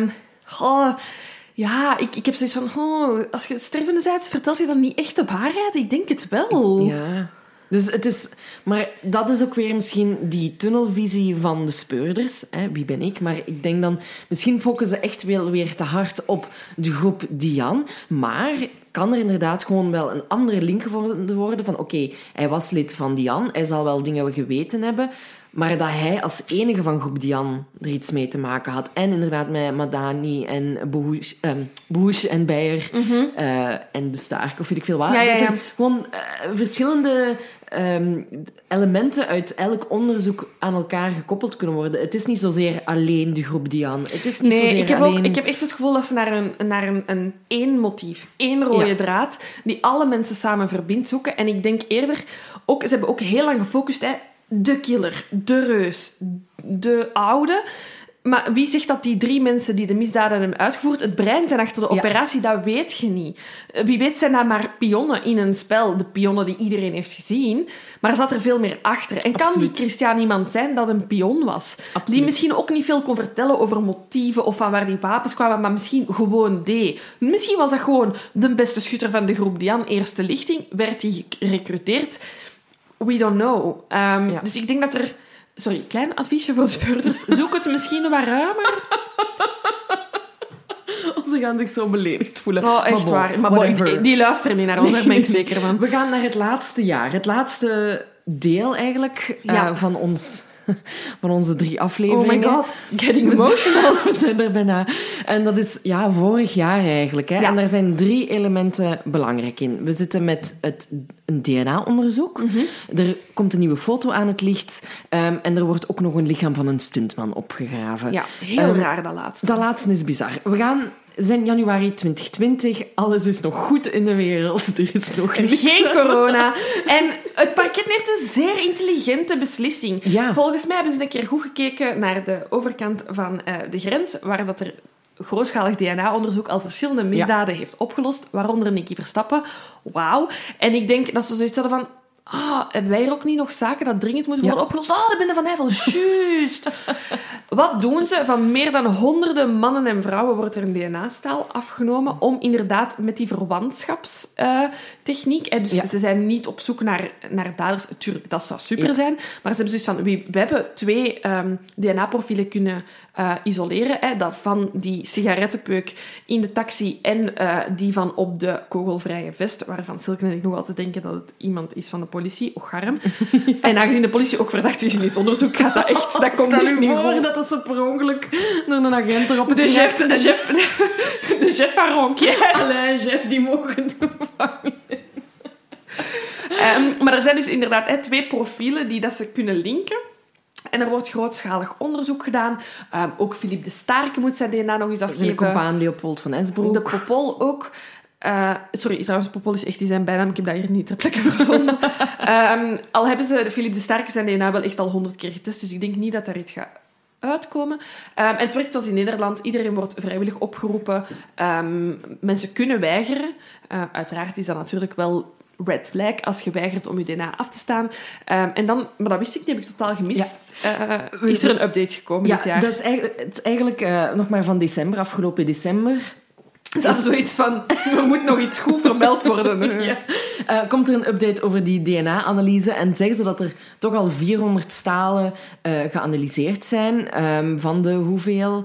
Ja. Ik heb zoiets van... als je stervende bent, vertelt je dan niet echt de waarheid? Ik denk het wel. Ja. Dus het is... Maar dat is ook weer misschien die tunnelvisie van de speurders. Hè? Wie ben ik? Maar ik denk dan... Misschien focussen ze echt wel weer te hard op de groep Dian. Maar kan er inderdaad gewoon wel een andere link gevonden worden van... Oké, hij was lid van Dian. Hij zal wel dingen geweten hebben... Maar dat hij als enige van groep Dian er iets mee te maken had. En inderdaad met Madani en Bohush en Beyer en de Stark, of weet ik veel wat. Ja. Gewoon verschillende elementen uit elk onderzoek aan elkaar gekoppeld kunnen worden. Het is niet zozeer alleen de groep Dian. Het is niet zozeer alleen... Ik heb echt het gevoel dat ze naar een één motief, één rode draad, die alle mensen samen verbindt, zoeken. En ik denk eerder... Ze hebben ook heel lang gefocust... De killer, de reus, de oude. Maar wie zegt dat die 3 mensen die de misdaden hebben uitgevoerd het brein zijn achter de operatie? Dat weet je niet. Wie weet zijn dat maar pionnen in een spel. De pionnen die iedereen heeft gezien. Maar er zat er veel meer achter. En kan die Christian iemand zijn dat een pion was? Absoluut. Die misschien ook niet veel kon vertellen over motieven of van waar die wapens kwamen, maar misschien gewoon deed. Misschien was dat gewoon de beste schutter van de groep Dian, eerste lichting. Werd hij gerecruiteerd... We don't know. Dus ik denk dat er... Sorry, klein adviesje voor speurders. Zoek het misschien wat ruimer. Ze gaan zich zo beledigd voelen. Oh, echt waar. Maar die luisteren niet naar ons, daar ben ik zeker van. We gaan naar het laatste jaar. Het laatste deel eigenlijk van ons van onze 3 afleveringen. Oh my god, getting emotional. We zijn er bijna. En dat is vorig jaar eigenlijk. Hè? Ja. En daar zijn 3 elementen belangrijk in. We zitten met een DNA-onderzoek. Er komt een nieuwe foto aan het licht. En er wordt ook nog een lichaam van een stuntman opgegraven. Ja, heel raar dat laatste. Dat laatste is bizar. We zijn januari 2020. Alles is nog goed in de wereld. Er is nog niks. Geen corona. En het parket neemt een zeer intelligente beslissing. Ja. Volgens mij hebben ze een keer goed gekeken naar de overkant van de grens, waar dat er grootschalig DNA-onderzoek al verschillende misdaden heeft opgelost, waaronder Nicky Verstappen. Wauw. En ik denk dat ze zoiets hadden van... hebben wij hier ook niet nog zaken dat dringend moeten worden opgelost? De Bende van Nijvel, juist. Wat doen ze? Van meer dan honderden mannen en vrouwen wordt er een DNA-staal afgenomen om inderdaad met die verwantschapstechniek... Dus ze zijn niet op zoek naar daders. Tuurlijk, dat zou super zijn. Maar ze hebben zoiets van... We hebben 2 DNA-profielen kunnen isoleren. Dat van die sigarettenpeuk in de taxi en die van op de kogelvrije vest, waarvan Silke en ik nog altijd denken dat het iemand is van de politie. Och, arm. En aangezien de politie ook verdacht is in dit onderzoek, gaat dat echt... Dat komt Stel niet u voor goed. dat ze per ongeluk door een agent erop is De chef van Ronquière. Allee, chef, die mogen het vangen. Maar er zijn dus inderdaad 2 profielen die dat ze kunnen linken. En er wordt grootschalig onderzoek gedaan. Ook Philippe de Starke moet zijn DNA nog eens afgeven. De compaan Leopold van Esbroek. De Popol ook. Sorry, trouwens, Popol is echt zijn bijnaam. Ik heb dat hier niet ter plekke verzonnen. Al hebben ze Philippe de Starke zijn DNA wel echt al 100 keer getest, dus ik denk niet dat daar iets gaat uitkomen. En het werkt zoals in Nederland. Iedereen wordt vrijwillig opgeroepen. Mensen kunnen weigeren. Uiteraard is dat natuurlijk wel red flag als je weigert om je DNA af te staan. En dan, maar dat wist ik niet, heb ik totaal gemist. Ja. Is er een update gekomen dit jaar? Het is eigenlijk nog maar van december, afgelopen december. Dat is zoiets van, er moet nog iets goed vermeld worden. Komt er een update over die DNA-analyse en zeggen ze dat er toch al 400 stalen geanalyseerd zijn van de hoeveel...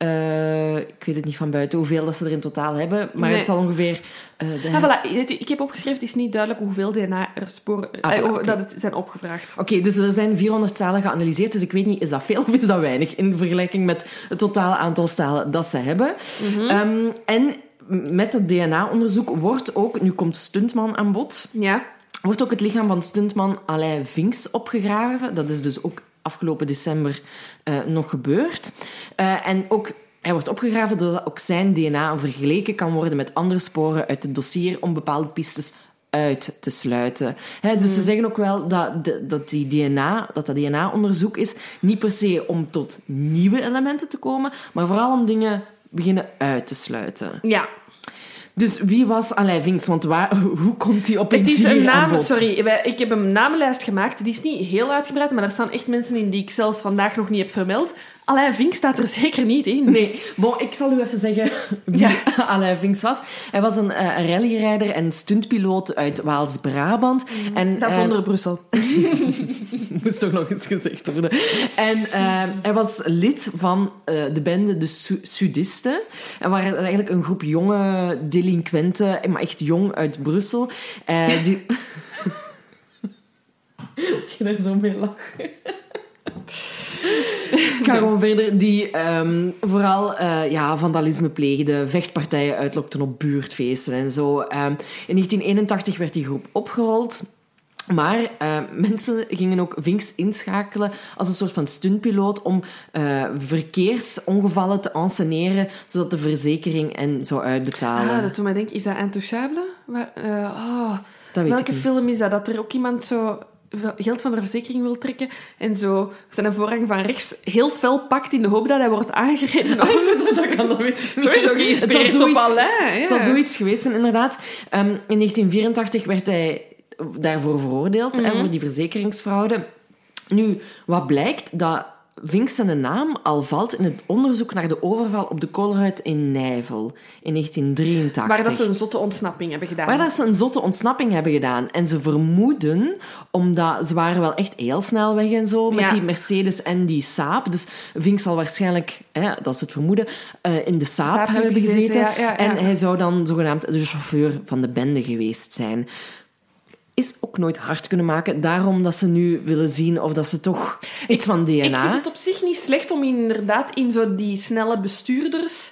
ik weet het niet van buiten hoeveel dat ze er in totaal hebben, maar het zal ongeveer... Voilà. Ik heb opgeschreven, het is niet duidelijk hoeveel DNA-sporen dat het zijn opgevraagd. Oké, dus er zijn 400 stalen geanalyseerd, dus ik weet niet, is dat veel of is dat weinig in vergelijking met het totale aantal stalen dat ze hebben. En met het DNA-onderzoek wordt ook, nu komt stuntman aan bod, wordt ook het lichaam van stuntman Alain Vinks opgegraven. Dat is dus ook afgelopen december nog gebeurd. En ook... Hij wordt opgegraven doordat ook zijn DNA vergeleken kan worden met andere sporen uit het dossier om bepaalde pistes uit te sluiten. Dus ze zeggen ook wel dat DNA-onderzoek is niet per se om tot nieuwe elementen te komen, maar vooral om dingen beginnen uit te sluiten. Ja. Dus wie was Alain Vinks? Want hoe komt hij opeens hier aan bod? Het is een naam, sorry. Ik heb een namenlijst gemaakt. Die is niet heel uitgebreid, maar daar staan echt mensen in die ik zelfs vandaag nog niet heb vermeld. Alain Vinks staat er zeker niet in. Nee. Bon, ik zal u even zeggen wie Alain Vinks was. Hij was een rallyrijder en stuntpiloot uit Waals-Brabant. Dat is onder Brussel. Moest toch nog eens gezegd worden. En hij was lid van de bende De Sudisten. En waren eigenlijk een groep jonge delinquenten, maar echt jong uit Brussel. Die daar zo mee lachen. Ik ga gewoon verder. Die vooral vandalisme pleegden, vechtpartijen uitlokten op buurtfeesten en zo. In 1981 werd die groep opgerold. Maar mensen gingen ook Vinks inschakelen als een soort van stuntpiloot om verkeersongevallen te enceneren, zodat de verzekering en zou uitbetalen. Dat doet mij denken, is dat Intouchable? Welke niet. Film is dat? Dat er ook iemand zo geld van de verzekering wil trekken en zo zijn voorrang van rechts heel fel pakt in de hoop dat hij wordt aangereden. Dat kan dat weten. Sowieso geïnspireerd op Alain. Het zal zoiets geweest zijn, inderdaad. In 1984 werd hij daarvoor veroordeeld, voor die verzekeringsfraude. Nu, wat blijkt? Dat Vinks zijn naam al valt in het onderzoek naar de overval op de Koolruit in Nijvel in 1983. Waar dat ze een zotte ontsnapping hebben gedaan. En ze vermoeden, omdat ze waren wel echt heel snel weg en zo, met die Mercedes en die Saab. Dus Vinks zal waarschijnlijk, dat is het vermoeden, in de Saab hebben gezeten. En hij zou dan zogenaamd de chauffeur van de bende geweest zijn. is ook nooit hard kunnen maken. Daarom dat ze nu willen zien of dat ze toch iets van DNA... Ik vind het op zich niet slecht om inderdaad in zo die snelle bestuurders...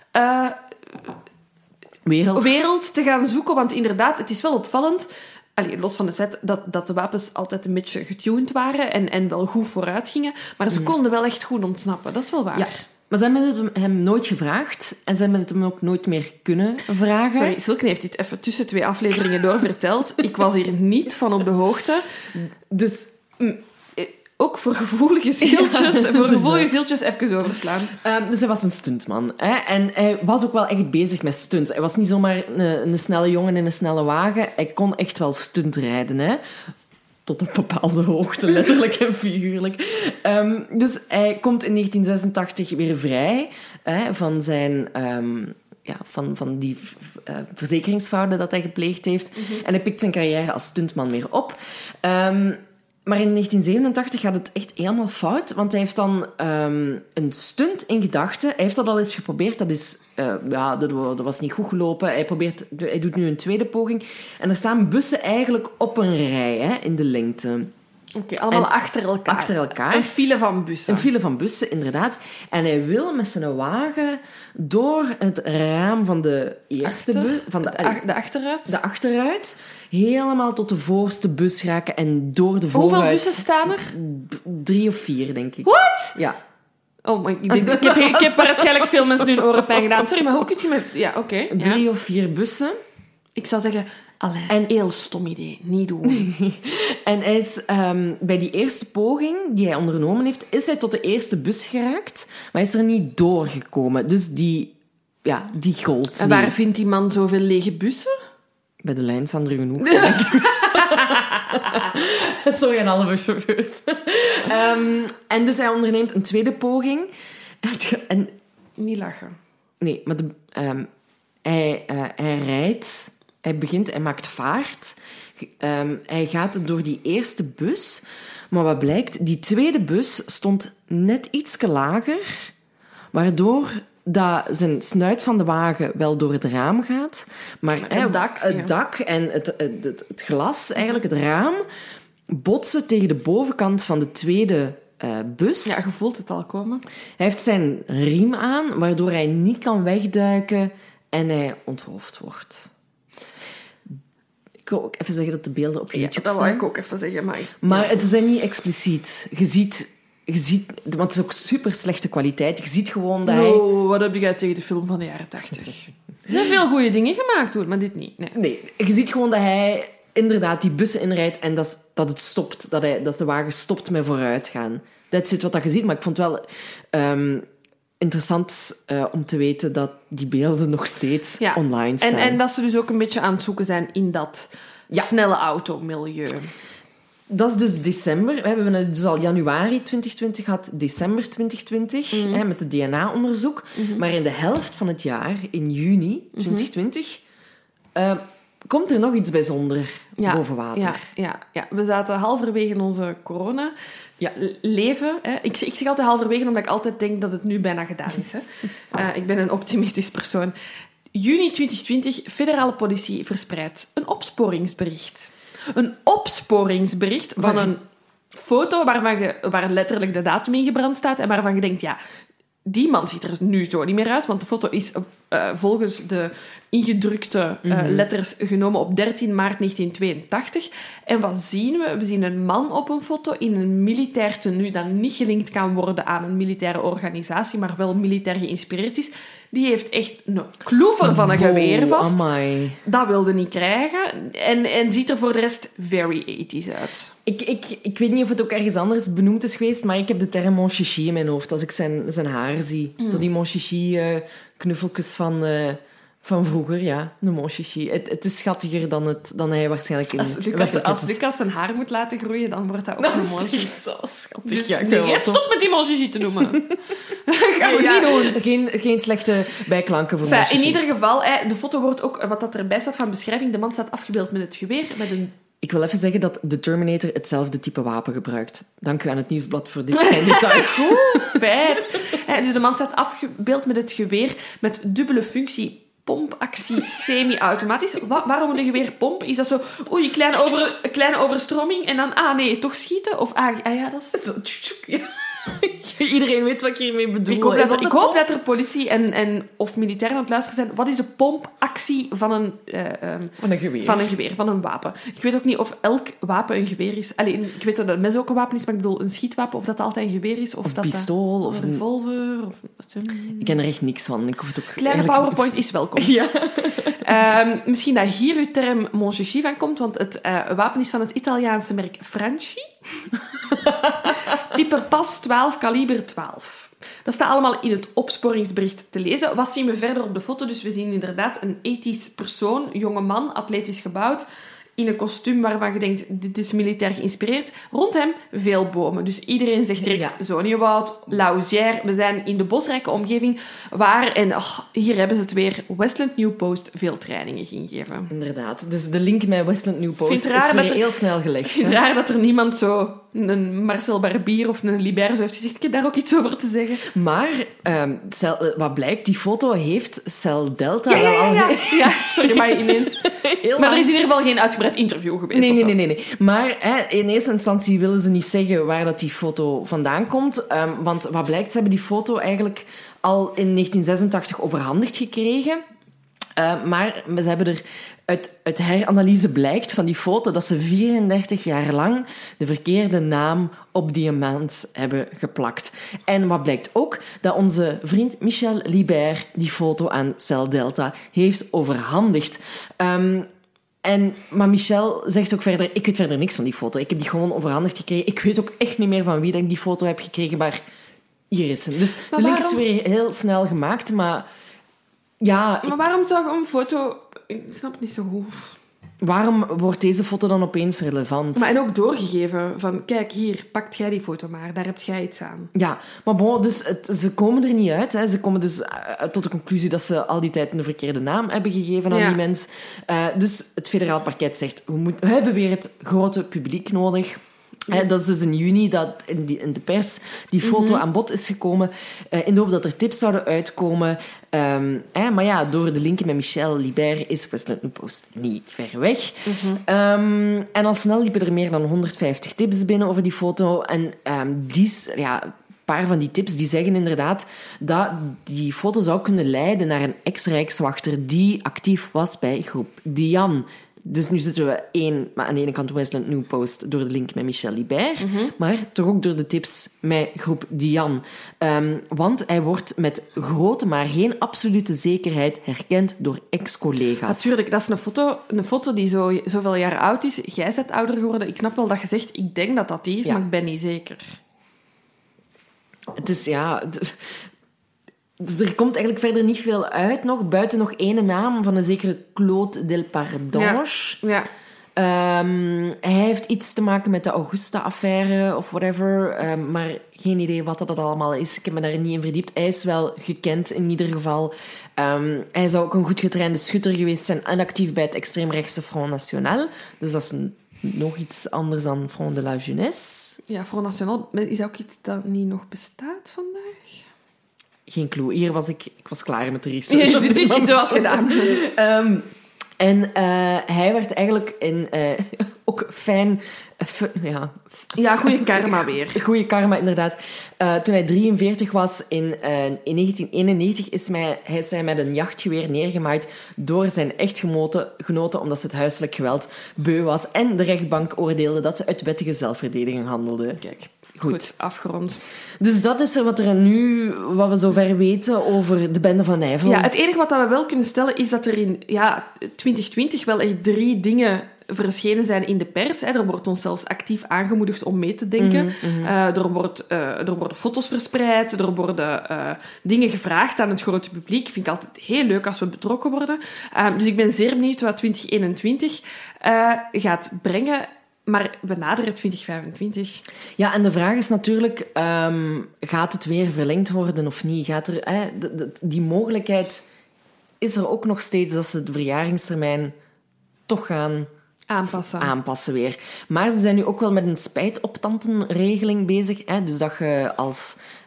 wereld te gaan zoeken. Want inderdaad, het is wel opvallend... los van het feit dat de wapens altijd een beetje getuned waren en wel goed vooruit gingen. Maar ze konden wel echt goed ontsnappen. Dat is wel waar. Ja. Maar ze hebben het hem nooit gevraagd. En ze hebben het hem ook nooit meer kunnen vragen. Sorry, Silke heeft dit even tussen 2 afleveringen door verteld. Ik was hier niet van op de hoogte. Dus ook voor gevoelige zieltjes, even overslaan. Dus hij was een stuntman. Hè? En hij was ook wel echt bezig met stunts. Hij was niet zomaar een snelle jongen in een snelle wagen. Hij kon echt wel stuntrijden, hè. Tot een bepaalde hoogte, letterlijk en figuurlijk. Dus hij komt in 1986 weer vrij van zijn... van die verzekeringsfraude dat hij gepleegd heeft. En hij pikt zijn carrière als stuntman weer op. Maar in 1987 gaat het echt helemaal fout, want hij heeft dan een stunt in gedachten. Hij heeft dat al eens geprobeerd, dat was niet goed gelopen. Hij doet nu een tweede poging. En er staan bussen eigenlijk op een rij, in de lengte. Oké, allemaal achter elkaar. Een file van bussen. Een file van bussen, inderdaad. En hij wil met zijn wagen door het raam van de eerste bus... De achteruit? De achteruit. Helemaal tot de voorste bus raken en door de vooruit... Hoeveel bussen staan er? 3 of 4, denk ik. Wat? Ja. Oh, maar ik heb waarschijnlijk veel mensen nu een orenpijn gedaan. Sorry, maar hoe kun je me... Ja, oké. 3 of 4 bussen. Ik zou zeggen... Een heel stom idee. Niet doen. En hij is, bij die eerste poging die hij ondernomen heeft, is hij tot de eerste bus geraakt, maar hij is er niet doorgekomen. Dus die gold. En waar vindt die man zoveel lege bussen? Bij de lijn staan er genoeg. Sorry aan alle buschauffeurs. En dus hij onderneemt een tweede poging. En, niet lachen. Nee, maar hij rijdt... Hij maakt vaart. Hij gaat door die eerste bus. Maar wat blijkt? Die tweede bus stond net iets lager, waardoor dat zijn snuit van de wagen wel door het raam gaat. Maar het dak en het glas, eigenlijk het raam, botsen tegen de bovenkant van de tweede bus. Ja, je voelt het al komen. Hij heeft zijn riem aan, waardoor hij niet kan wegduiken en hij onthoofd wordt. Ik wil ook even zeggen dat de beelden op YouTube staan. Dat wil ik ook even zeggen. Maar het zijn niet expliciet. Je ziet, want het is ook super slechte kwaliteit. Je ziet gewoon dat hij... Wat heb jij tegen de film van de jaren 80? Er zijn veel goede dingen gemaakt, hoor, maar dit niet. Nee, je ziet gewoon dat hij inderdaad die bussen inrijdt en dat het stopt. Dat de wagen stopt met vooruitgaan. Dat is wat je ziet, maar ik vond het wel... interessant om te weten dat die beelden nog steeds online staan. En dat ze dus ook een beetje aan het zoeken zijn in dat snelle automilieu. Dat is dus december. We hebben het dus al januari 2020 gehad, december 2020, met het DNA-onderzoek. Maar in de helft van het jaar, in juni 2020, komt er nog iets bijzonders boven water. Ja. We zaten halverwege in onze corona... leven. Hè. Ik zeg altijd halverwege, omdat ik altijd denk dat het nu bijna gedaan is. Hè. Ik ben een optimistisch persoon. Juni 2020, federale politie verspreidt een opsporingsbericht. Een opsporingsbericht van een foto waar letterlijk de datum in gebrand staat en waarvan je denkt, die man ziet er nu zo niet meer uit, want de foto is volgens de ingedrukte letters genomen op 13 maart 1982. En wat zien we? We zien een man op een foto in een militair tenue dat niet gelinkt kan worden aan een militaire organisatie, maar wel militair geïnspireerd is. Die heeft echt een kloever van een geweer vast. Amai. Dat wilde niet krijgen. En ziet er voor de rest very 80s uit. Ik weet niet of het ook ergens anders benoemd is geweest, maar ik heb de term mon chichi in mijn hoofd als ik zijn haar zie. Zo die mon chichi knuffeltjes van vroeger, de mon chichi. Het is schattiger dan hij waarschijnlijk in... Als Lucas zijn haar moet laten groeien, dan wordt dat ook een mon chichi. Dat is echt zo schattig. Dus stop met die mon chichi te noemen. Gaan we niet doen. Geen slechte bijklanken voor mon chichi. In ieder geval, de foto wordt ook, wat dat erbij staat van beschrijving, de man staat afgebeeld met het geweer, met een... Ik wil even zeggen dat de Terminator hetzelfde type wapen gebruikt. Dank u aan het Nieuwsblad voor dit klein detail. Goed feit. Dus de man staat afgebeeld met het geweer met dubbele functie. geweerpompactie semi-automatisch. Waarom een geweerpomp? Is dat zo, oei, kleine overstroming en dan, nee, toch schieten? Of, ja, dat is... Zo, ja. Iedereen weet wat ik hiermee bedoel. Ik hoop dat er politie en of militairen aan het luisteren zijn. Wat is de pompactie van een geweer? Van een geweer, van een wapen. Ik weet ook niet of elk wapen een geweer is. Allee, ik weet dat een mes ook een wapen is, maar ik bedoel een schietwapen, of dat altijd een geweer is. Of dat pistool. Of een revolver. Ik ken er echt niks van. Ik hoef het ook kleine PowerPoint is welkom. Ja. Misschien dat hier uw term mon chichi van komt, want het wapen is van het Italiaanse merk Franchi. Type pas 12, kaliber 12. Dat staat allemaal in het opsporingsbericht te lezen. Wat zien we verder op de foto? Dus we zien inderdaad een ethisch persoon, jonge man, atletisch gebouwd, in een kostuum waarvan je denkt, dit is militair geïnspireerd. Rond hem veel bomen. Dus iedereen zegt direct, Zoniewoud, Lausière. We zijn in de bosrijke omgeving waar, en hier hebben ze het weer, Westland New Post veel trainingen ging geven. Inderdaad. Dus de link met Westland New Post is weer heel snel gelegd. Het is raar dat er niemand zo een Marcel Barbier of een Libert zo heeft gezegd, ik heb daar ook iets over te zeggen. Maar, wat blijkt, die foto heeft Cell Delta Ja, sorry, maar ineens... Maar er is in ieder geval geen uitgebreid interview geweest. Nee. Maar in eerste instantie willen ze niet zeggen waar dat die foto vandaan komt. Want wat blijkt, ze hebben die foto eigenlijk al in 1986 overhandigd gekregen. Maar ze hebben er uit heranalyse blijkt van die foto dat ze 34 jaar lang de verkeerde naam op diamant hebben geplakt. En wat blijkt ook? Dat onze vriend Michel Libert die foto aan Cell Delta heeft overhandigd. Maar Michel zegt ook verder, ik weet verder niks van die foto. Ik heb die gewoon overhandigd gekregen. Ik weet ook echt niet meer van wie dat ik die foto heb gekregen, maar hier is ze. Dus de link is weer heel snel gemaakt, maar... Ja, maar waarom zou een foto... Ik snap het niet zo goed. Waarom wordt deze foto dan opeens relevant? Maar en ook doorgegeven van, kijk hier, pakt jij die foto maar, daar heb jij iets aan. Ja, maar bon, dus ze komen er niet uit. Hè. Ze komen dus tot de conclusie dat ze al die tijd een verkeerde naam hebben gegeven aan die mens. Dus het federaal parket zegt, we hebben weer het grote publiek nodig. Dat is dus in juni dat in de pers die foto aan bod is gekomen. In de hoop dat er tips zouden uitkomen. Maar ja, door de linken met Michel Libert is Westland New Post niet ver weg. En al snel liepen er meer dan 150 tips binnen over die foto. En een paar van die tips die zeggen inderdaad dat die foto zou kunnen leiden naar een ex-rijkswachter die actief was bij groep Diane. Dus nu zitten we aan de ene kant Westland New Post door de link met Michel Libert, maar toch ook door de tips met groep Diane. Want hij wordt met grote, maar geen absolute zekerheid herkend door ex-collega's. Natuurlijk, dat is een foto die zoveel jaar oud is. Jij bent ouder geworden. Ik snap wel dat je zegt, ik denk dat dat die is, maar ik ben niet zeker. Het is, er komt eigenlijk verder niet veel uit nog, buiten nog ene naam van een zekere Claude Delpardonge. Ja. Hij heeft iets te maken met de Augusta-affaire of whatever, maar geen idee wat dat allemaal is. Ik heb me daar niet in verdiept. Hij is wel gekend in ieder geval. Hij zou ook een goed getrainde schutter geweest zijn en actief bij het extreemrechtse Front National. Dus dat is nog iets anders dan Front de la Jeunesse. Ja, Front National is ook iets dat niet nog bestaat vandaag. Geen clue. Hier was ik was klaar met de research. Dit was gedaan. Hij werd eigenlijk ook fijn... goede karma weer. Goede karma, inderdaad. Toen hij 43 was, in 1991, is hij met een jachtgeweer neergemaaid door zijn echtgenote omdat ze het huiselijk geweld beu was. En de rechtbank oordeelde dat ze uit wettige zelfverdediging handelde. Kijk. Goed, afgerond. Dus dat is wat we zover weten over de bende van Nijvel. Ja, het enige wat we wel kunnen stellen is dat er in 2020 wel echt 3 dingen verschenen zijn in de pers. Er wordt ons zelfs actief aangemoedigd om mee te denken. Er worden foto's verspreid, er worden dingen gevraagd aan het grote publiek. Vind ik altijd heel leuk als we betrokken worden. Dus ik ben zeer benieuwd wat 2021 gaat brengen. Maar we naderen 2025. Ja, en de vraag is natuurlijk, gaat het weer verlengd worden of niet? Die mogelijkheid is er ook nog steeds dat ze de verjaringstermijn toch gaan aanpassen weer. Maar ze zijn nu ook wel met een spijtoptantenregeling bezig. Dus dat je als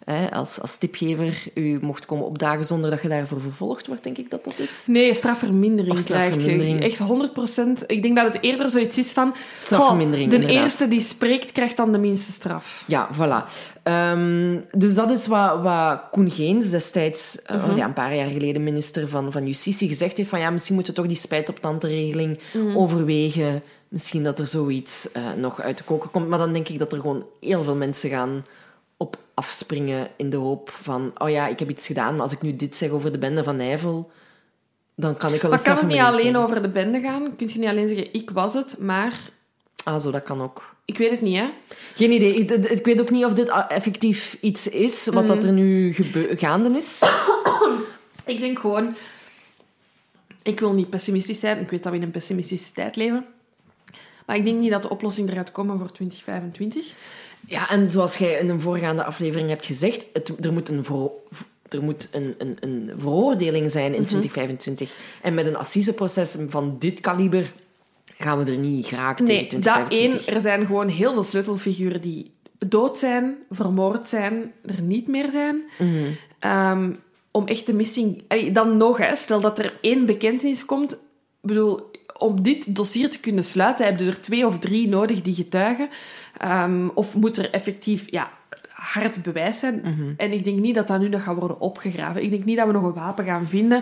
als tipgever u mocht komen opdagen zonder dat je daarvoor vervolgd wordt, denk ik dat is. Nee, strafvermindering krijg je. Echt 100%. Ik denk dat het eerder zoiets is van... Strafvermindering, de inderdaad. Eerste die spreekt, krijgt dan de minste straf. Ja, voilà. Dus dat is wat Koen Geens destijds, een paar jaar geleden, minister van Justitie, gezegd heeft van misschien moeten we toch die spijt-op-tante-regeling overwegen. Misschien dat er zoiets nog uit de koker komt. Maar dan denk ik dat er gewoon heel veel mensen gaan op afspringen in de hoop van ik heb iets gedaan, maar als ik nu dit zeg over de bende van Nijvel, dan kan ik wel eens... Maar kan het niet alleen over de bende gaan? Kun je niet alleen zeggen, ik was het, maar... Zo, dat kan ook. Ik weet het niet, hè? Geen idee. Ik weet ook niet of dit effectief iets is wat dat er nu gaande is. Ik denk gewoon... Ik wil niet pessimistisch zijn. Ik weet dat we in een pessimistische tijd leven. Maar ik denk niet dat de oplossing eruit komt voor 2025. Ja, en zoals jij in een voorgaande aflevering hebt gezegd, er moet een veroordeling zijn in 2025. En met een assiseproces van dit kaliber gaan we er niet geraken tegen 2025. Er zijn gewoon heel veel sleutelfiguren die dood zijn, vermoord zijn, er niet meer zijn. Om echt de missing... Dan nog, stel dat er 1 bekentenis komt. Ik bedoel, om dit dossier te kunnen sluiten, heb je er 2 of 3 nodig die getuigen. Of moet er effectief hard bewijs zijn. En ik denk niet dat dat nu nog gaat worden opgegraven. Ik denk niet dat we nog een wapen gaan vinden.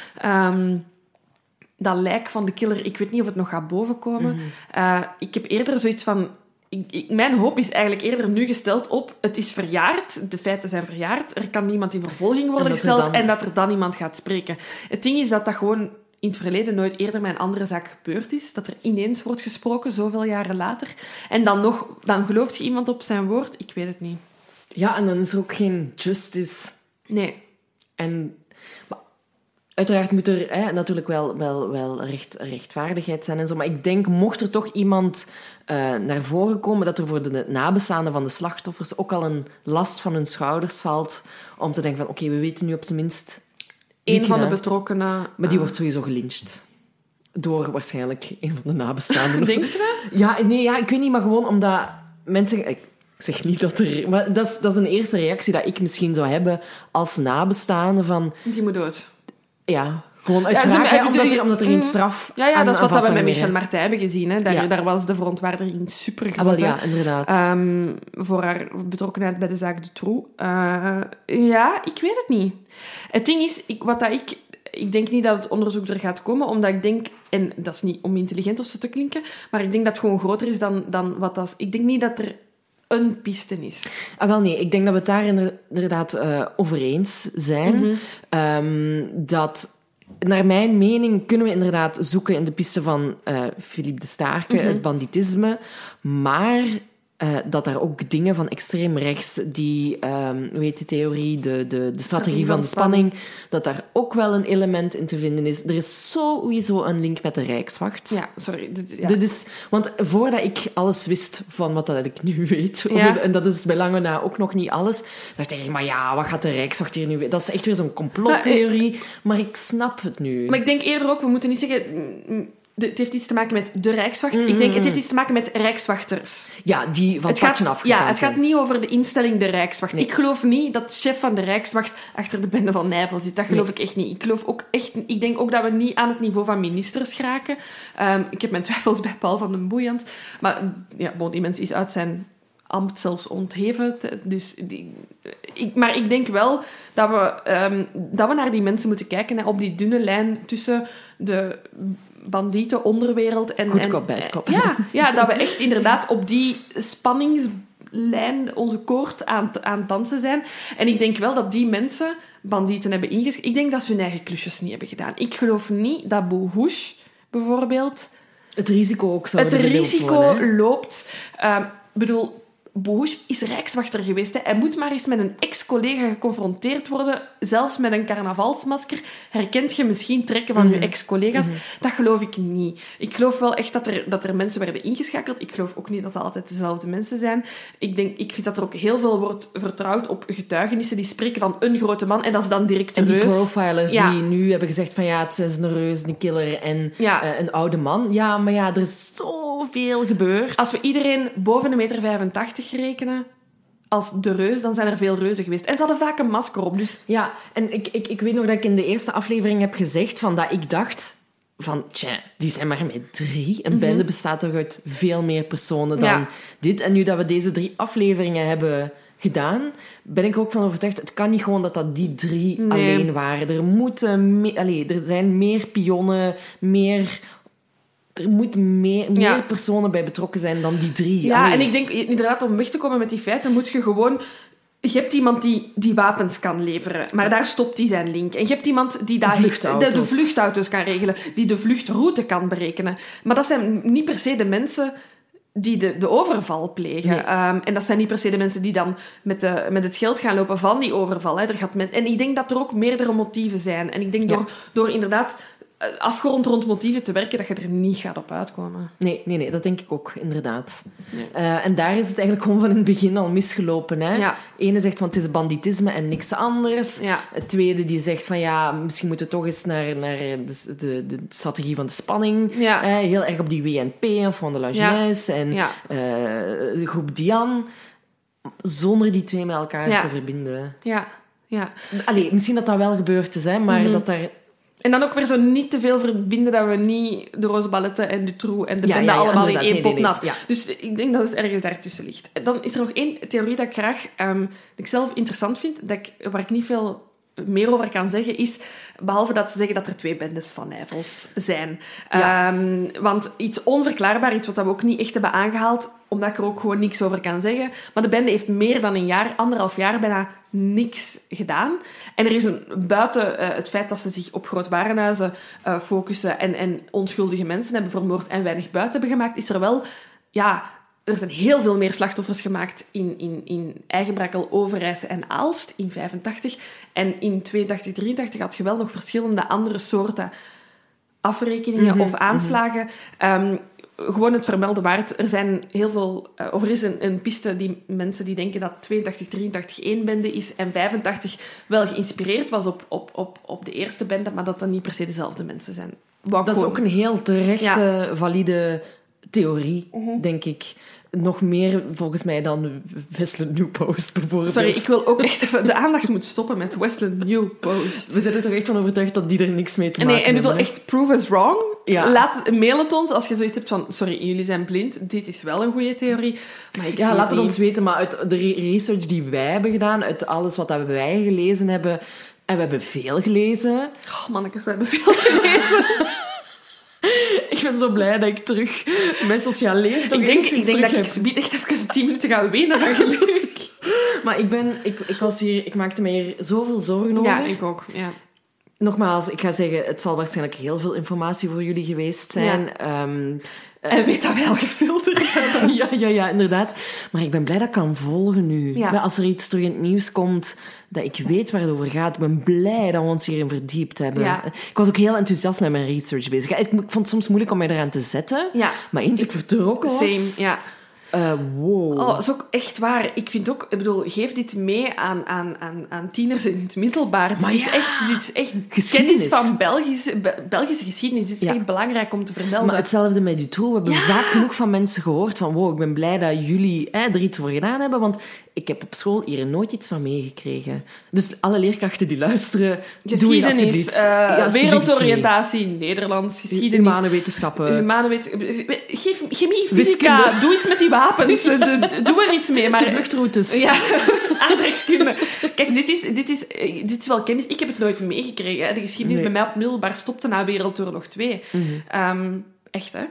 Dat lijk van de killer, ik weet niet of het nog gaat bovenkomen. Ik heb eerder zoiets van... Mijn hoop is eigenlijk eerder nu gesteld op... Het is verjaard, de feiten zijn verjaard. Er kan niemand in vervolging worden gesteld en dat er dan iemand gaat spreken. Het ding is dat gewoon in het verleden nooit eerder met een andere zaak gebeurd is. Dat er ineens wordt gesproken, zoveel jaren later. En dan gelooft je iemand op zijn woord? Ik weet het niet. Ja, en dan is er ook geen justice. Nee. En... Uiteraard moet er natuurlijk wel rechtvaardigheid zijn en zo. Maar ik denk, mocht er toch iemand naar voren komen, dat er voor de nabestaanden van de slachtoffers ook al een last van hun schouders valt. Om te denken van, oké, we weten nu op zijn minst... Eén van de betrokkenen... Maar die wordt sowieso gelyncht. Door waarschijnlijk een van de nabestaanden. Denk je dat? Ja, ik weet niet, maar gewoon omdat mensen... Ik zeg niet dat er... Maar dat is een eerste reactie dat ik misschien zou hebben als nabestaande van... Die moet dood. Ja, gewoon uit wraak, omdat er geen straf Ja, dat is wat we met Michel meer. Martin hebben gezien. Hè. Daar was de verontwaardiging super groot. Ja, inderdaad. Voor haar betrokkenheid bij de zaak De Troe. Ik weet het niet. Het ding is, ik denk niet dat het onderzoek er gaat komen, omdat ik denk, en dat is niet om intelligent of zo te klinken, maar ik denk dat het gewoon groter is dan wat dat is. Ik denk niet dat er een piste is. Wel nee, ik denk dat we het daar inderdaad over eens zijn. Dat, naar mijn mening, kunnen we inderdaad zoeken in de piste van Philippe de Staarke, het banditisme, maar dat daar ook dingen van extreem rechts, die, hoe heet die theorie, de strategie van de spanning, dat daar ook wel een element in te vinden is. Er is sowieso een link met de Rijkswacht. Ja, sorry. Dit is, want voordat ik alles wist van wat dat ik nu weet, en dat is bij lange na ook nog niet alles, dacht ik, maar ja, wat gaat de Rijkswacht hier nu weten? Dat is echt weer zo'n complottheorie, maar ik snap het nu. Maar ik denk eerder ook, we moeten niet zeggen... Het heeft iets te maken met de Rijkswacht. Ik denk, het heeft iets te maken met rijkswachters. Ja, die van het padje afgegaan. Ja, het gaat niet over de instelling de Rijkswacht. Nee. Ik geloof niet dat de chef van de Rijkswacht achter de bende van Nijvel zit. Dat geloof ik echt niet. Ik denk ook dat we niet aan het niveau van ministers geraken. Ik heb mijn twijfels bij Paul van den Boeiend. Maar die mens is uit zijn ambt zelfs ontheven. Dus maar ik denk wel dat we naar die mensen moeten kijken. Hè, op die dunne lijn tussen de bandieten, onderwereld en... Goed kop, bad kop. Ja, dat we echt inderdaad op die spanningslijn onze koord aan het dansen zijn. En ik denk wel dat die mensen bandieten hebben ingeschreven. Ik denk dat ze hun eigen klusjes niet hebben gedaan. Ik geloof niet dat Bouhouch bijvoorbeeld... Het risico ook zou loopt. Bouhouch is rijkswachter geweest. Hè. Hij moet maar eens met een ex-collega geconfronteerd worden. Zelfs met een carnavalsmasker. Herkent je misschien trekken van je ex-collega's? Dat geloof ik niet. Ik geloof wel echt dat er mensen werden ingeschakeld. Ik geloof ook niet dat het altijd dezelfde mensen zijn. Ik vind dat er ook heel veel wordt vertrouwd op getuigenissen die spreken van een grote man. En dat is dan direct en de reus. En die profilers die nu hebben gezegd van het is een reus, een killer en een oude man. Ja, maar er is zoveel gebeurd. Als we iedereen boven 1,85 meter rekenen, als de reus, dan zijn er veel reuzen geweest. En ze hadden vaak een masker op, dus... Ja, en ik weet nog dat ik in de eerste aflevering heb gezegd dat ik dacht van, die zijn maar met 3. Een bende bestaat toch uit veel meer personen dan dit. En nu dat we deze 3 afleveringen hebben gedaan, ben ik ook van overtuigd, het kan niet gewoon dat die 3 alleen waren. Er moeten er zijn meer pionnen, er moeten meer personen bij betrokken zijn dan die 3. Ja, en ik denk inderdaad, om weg te komen met die feiten, moet je gewoon... Je hebt iemand die wapens kan leveren, maar daar stopt hij zijn link. En je hebt iemand die de vluchtauto's kan regelen, die de vluchtroute kan berekenen. Maar dat zijn niet per se de mensen die de overval plegen. Nee. En dat zijn niet per se de mensen die dan met het geld gaan lopen van die overval. Hè. En ik denk dat er ook meerdere motieven zijn. En ik denk door inderdaad afgerond rond motieven te werken, dat je er niet gaat op uitkomen. Nee, dat denk ik ook, inderdaad. Nee. En daar is het eigenlijk gewoon van in het begin al misgelopen. Hè? Ja. Ene zegt van het is banditisme en niks anders. Ja. Het tweede die zegt van misschien moeten we toch eens naar de strategie van de spanning. Ja. Heel erg op die WNP en Front de la Jeunesse en de groep Diane. Zonder die twee met elkaar te verbinden. Ja. Allee, misschien dat wel gebeurd is, hè, maar dat daar... En dan ook weer zo niet te veel verbinden dat we niet de Roze Balletten en de Troe en de bende allemaal in één pot nat. Ja. Dus ik denk dat het ergens daartussen ligt. Dan is er nog één theorie dat ik graag, dat ik zelf interessant vind, waar ik niet veel meer over kan zeggen, is, behalve dat ze zeggen dat er 2 bendes van Nijvels zijn. Ja. Want iets onverklaarbaar, iets wat we ook niet echt hebben aangehaald, omdat ik er ook gewoon niks over kan zeggen. Maar de bende heeft meer dan 1,5 jaar bijna niks gedaan. En er is buiten het feit dat ze zich op Groot-Warenhuizen focussen en onschuldige mensen hebben vermoord en weinig buiten hebben gemaakt, is er wel... Er zijn heel veel meer slachtoffers gemaakt in Eigenbrakkel, Overijse en Aalst in 1985. En in 1982-1983 had je wel nog verschillende andere soorten afrekeningen of aanslagen. Gewoon het vermelden waard. Er zijn heel veel... Of er is een piste die mensen die denken dat 82-83 één bende is en 85 wel geïnspireerd was op de eerste bende, maar dat niet per se dezelfde mensen zijn. Dat is ook een heel terechte, valide theorie, denk ik. Nog meer, volgens mij, dan Westland New Post, bijvoorbeeld. Sorry, ik wil ook echt even... De aandacht moet stoppen met Westland New Post. We zijn er toch echt van overtuigd dat die er niks mee te maken hebben. Nee, en ik bedoel echt prove us wrong. Ja. Mail het ons als je zoiets hebt van... Sorry, jullie zijn blind. Dit is wel een goede theorie. Maar laat het ons weten. Maar uit de research die wij hebben gedaan, uit alles wat wij gelezen hebben... En we hebben veel gelezen. Oh, mannetjes, we hebben veel gelezen. Ik ben zo blij dat ik terug mijn sociaal leven toch ik denk dat ik echt even 10 minuten ga wenen van geluk. Maar ik maakte me hier zoveel zorgen over. Ja, ik ook. Ja. Nogmaals, ik ga zeggen, het zal waarschijnlijk heel veel informatie voor jullie geweest zijn. Ja. En weet dat wij al gefilterd hebben. Ja, inderdaad. Maar ik ben blij dat ik kan volgen nu. Ja. Als er iets terug in het nieuws komt, dat ik weet waar het over gaat. Ik ben blij dat we ons hierin verdiept hebben. Ja. Ik was ook heel enthousiast met mijn research bezig. Ik vond het soms moeilijk om mij eraan te zetten. Ja. Maar eens ik vertrokken was... Same, ja. Wow. Dat is ook echt waar. Ik vind ook... geef dit mee aan tieners in het middelbaar. Dit is echt geschiedenis van Belgische geschiedenis. Dit is echt belangrijk om te vermelden. Maar hetzelfde met Dutroux. We hebben vaak genoeg van mensen gehoord van... Wow, ik ben blij dat jullie er iets voor gedaan hebben, want ik heb op school hier nooit iets van meegekregen. Dus alle leerkrachten die luisteren... Geschiedenis, wereldoriëntatie, Nederlands, geschiedenis... Humane wetenschappen. Chemie, fysica... Doe iets met die wapens. Doe er iets mee. Maar, de vluchtroutes. Ja, aardrijkskunde. Kijk, dit is wel kennis. Ik heb het nooit meegekregen. De geschiedenis bij mij op middelbaar stopte na Wereldoorlog 2. Echt, hè?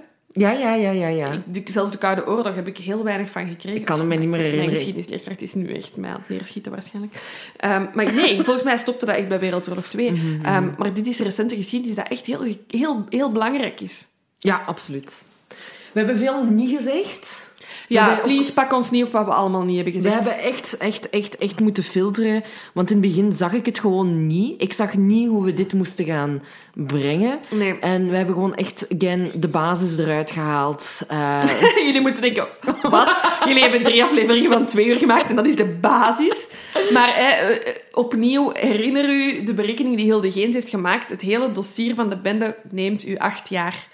Ja. Zelfs de Koude Oorlog heb ik heel weinig van gekregen. Ik kan het me niet meer herinneren. Mijn geschiedenisleerkracht is nu echt mij aan het neerschieten waarschijnlijk. Maar nee, volgens mij stopte dat echt bij Wereldoorlog 2. Maar dit is recente geschiedenis dat echt heel, heel, heel belangrijk is. Ja, absoluut. We hebben veel niet gezegd. Ja, please, pak ons niet op wat we allemaal niet hebben gezegd. We hebben echt moeten filteren. Want in het begin zag ik het gewoon niet. Ik zag niet hoe we dit moesten gaan brengen. Nee. En we hebben gewoon echt, de basis eruit gehaald. Jullie moeten denken, wat? Jullie hebben 3 afleveringen van 2 uur gemaakt en dat is de basis. Maar opnieuw, herinner u de berekening die Hilde Geens heeft gemaakt. Het hele dossier van de bende neemt u 8 jaar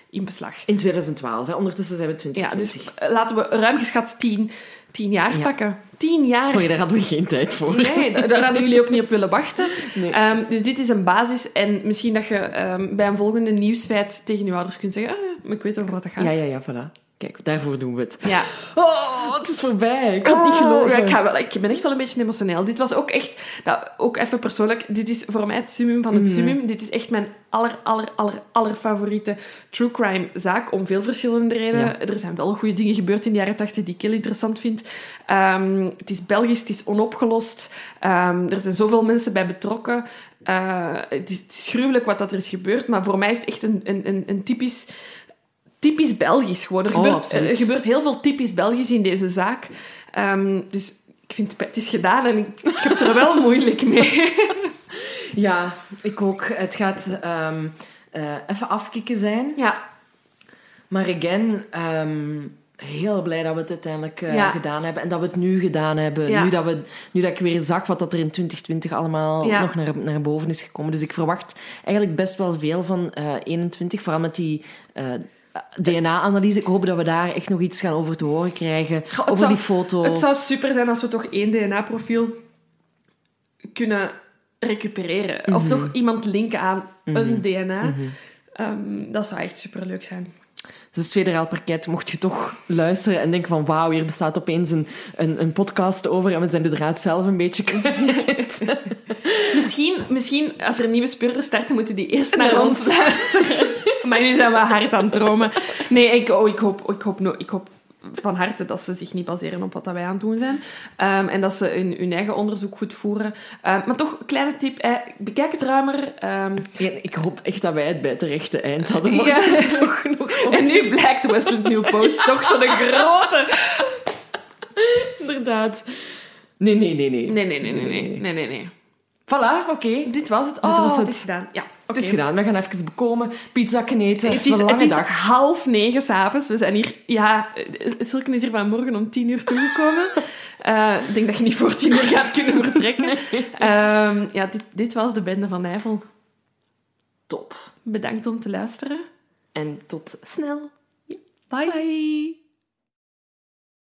in beslag. In 2012, hè? Ondertussen zijn we 2020. Ja, dus laten we ruim geschat 10 jaar pakken. 10 jaar. Sorry, daar hadden we geen tijd voor. Nee, daar hadden jullie ook niet op willen wachten. Nee. Dus dit is een basis. En misschien dat je bij een volgende nieuwsfeit tegen je ouders kunt zeggen... ik weet over wat het gaat. Ja, voilà. Kijk, daarvoor doen we het. Ja. Oh, het is voorbij. Ik kan het niet geloven. Ja, ik ben echt wel een beetje emotioneel. Dit was ook echt... ook even persoonlijk. Dit is voor mij het summum van het summum. Dit is echt mijn aller favoriete true crime zaak. Om veel verschillende redenen. Ja. Er zijn wel goede dingen gebeurd in de jaren 80 die ik heel interessant vind. Het is Belgisch, het is onopgelost. Er zijn zoveel mensen bij betrokken. Het is gruwelijk wat dat er is gebeurd. Maar voor mij is het echt een typisch Belgisch gewoon. Er gebeurt heel veel typisch Belgisch in deze zaak. Dus ik vind het is gedaan en ik heb het er wel moeilijk mee. Ja, ik ook. Het gaat even afkicken zijn. Ja. Maar again, heel blij dat we het uiteindelijk gedaan hebben. En dat we het nu gedaan hebben. Ja. Nu dat ik weer zag wat dat er in 2020 allemaal nog naar boven is gekomen. Dus ik verwacht eigenlijk best wel veel van 21. Vooral met die... DNA-analyse. Ik hoop dat we daar echt nog iets gaan over te horen krijgen. Over die foto. Het zou super zijn als we toch 1 DNA-profiel kunnen recupereren. Of toch iemand linken aan een DNA. Dat zou echt superleuk zijn. Dus het federaal parket, mocht je toch luisteren en denken van wauw, hier bestaat opeens een podcast over en we zijn de draad zelf een beetje kwijt. Misschien, als er nieuwe speurders starten, moeten die eerst naar ons luisteren. Maar nu zijn we hard aan het dromen. Nee, ik hoop van harte dat ze zich niet baseren op wat wij aan het doen zijn. En dat ze hun eigen onderzoek goed voeren. Maar toch, kleine tip, bekijk het ruimer. Ik hoop echt dat wij het bij het rechte eind hadden. Toch nog en nu blijkt Westland New Post toch zo'n grote... Inderdaad. Nee. Voilà, oké. Dit was het. Het is gedaan. Ja. Het is gedaan. We gaan even bekomen. Pizzakken eten. Het is 8:30 s'avonds. We zijn hier... Ja, Silke is hier vanmorgen om 10:00 toegekomen. Ik denk dat je niet voor 10:00 gaat kunnen vertrekken. Dit was de Bende van Nijvel. Top. Bedankt om te luisteren. En tot snel. Bye.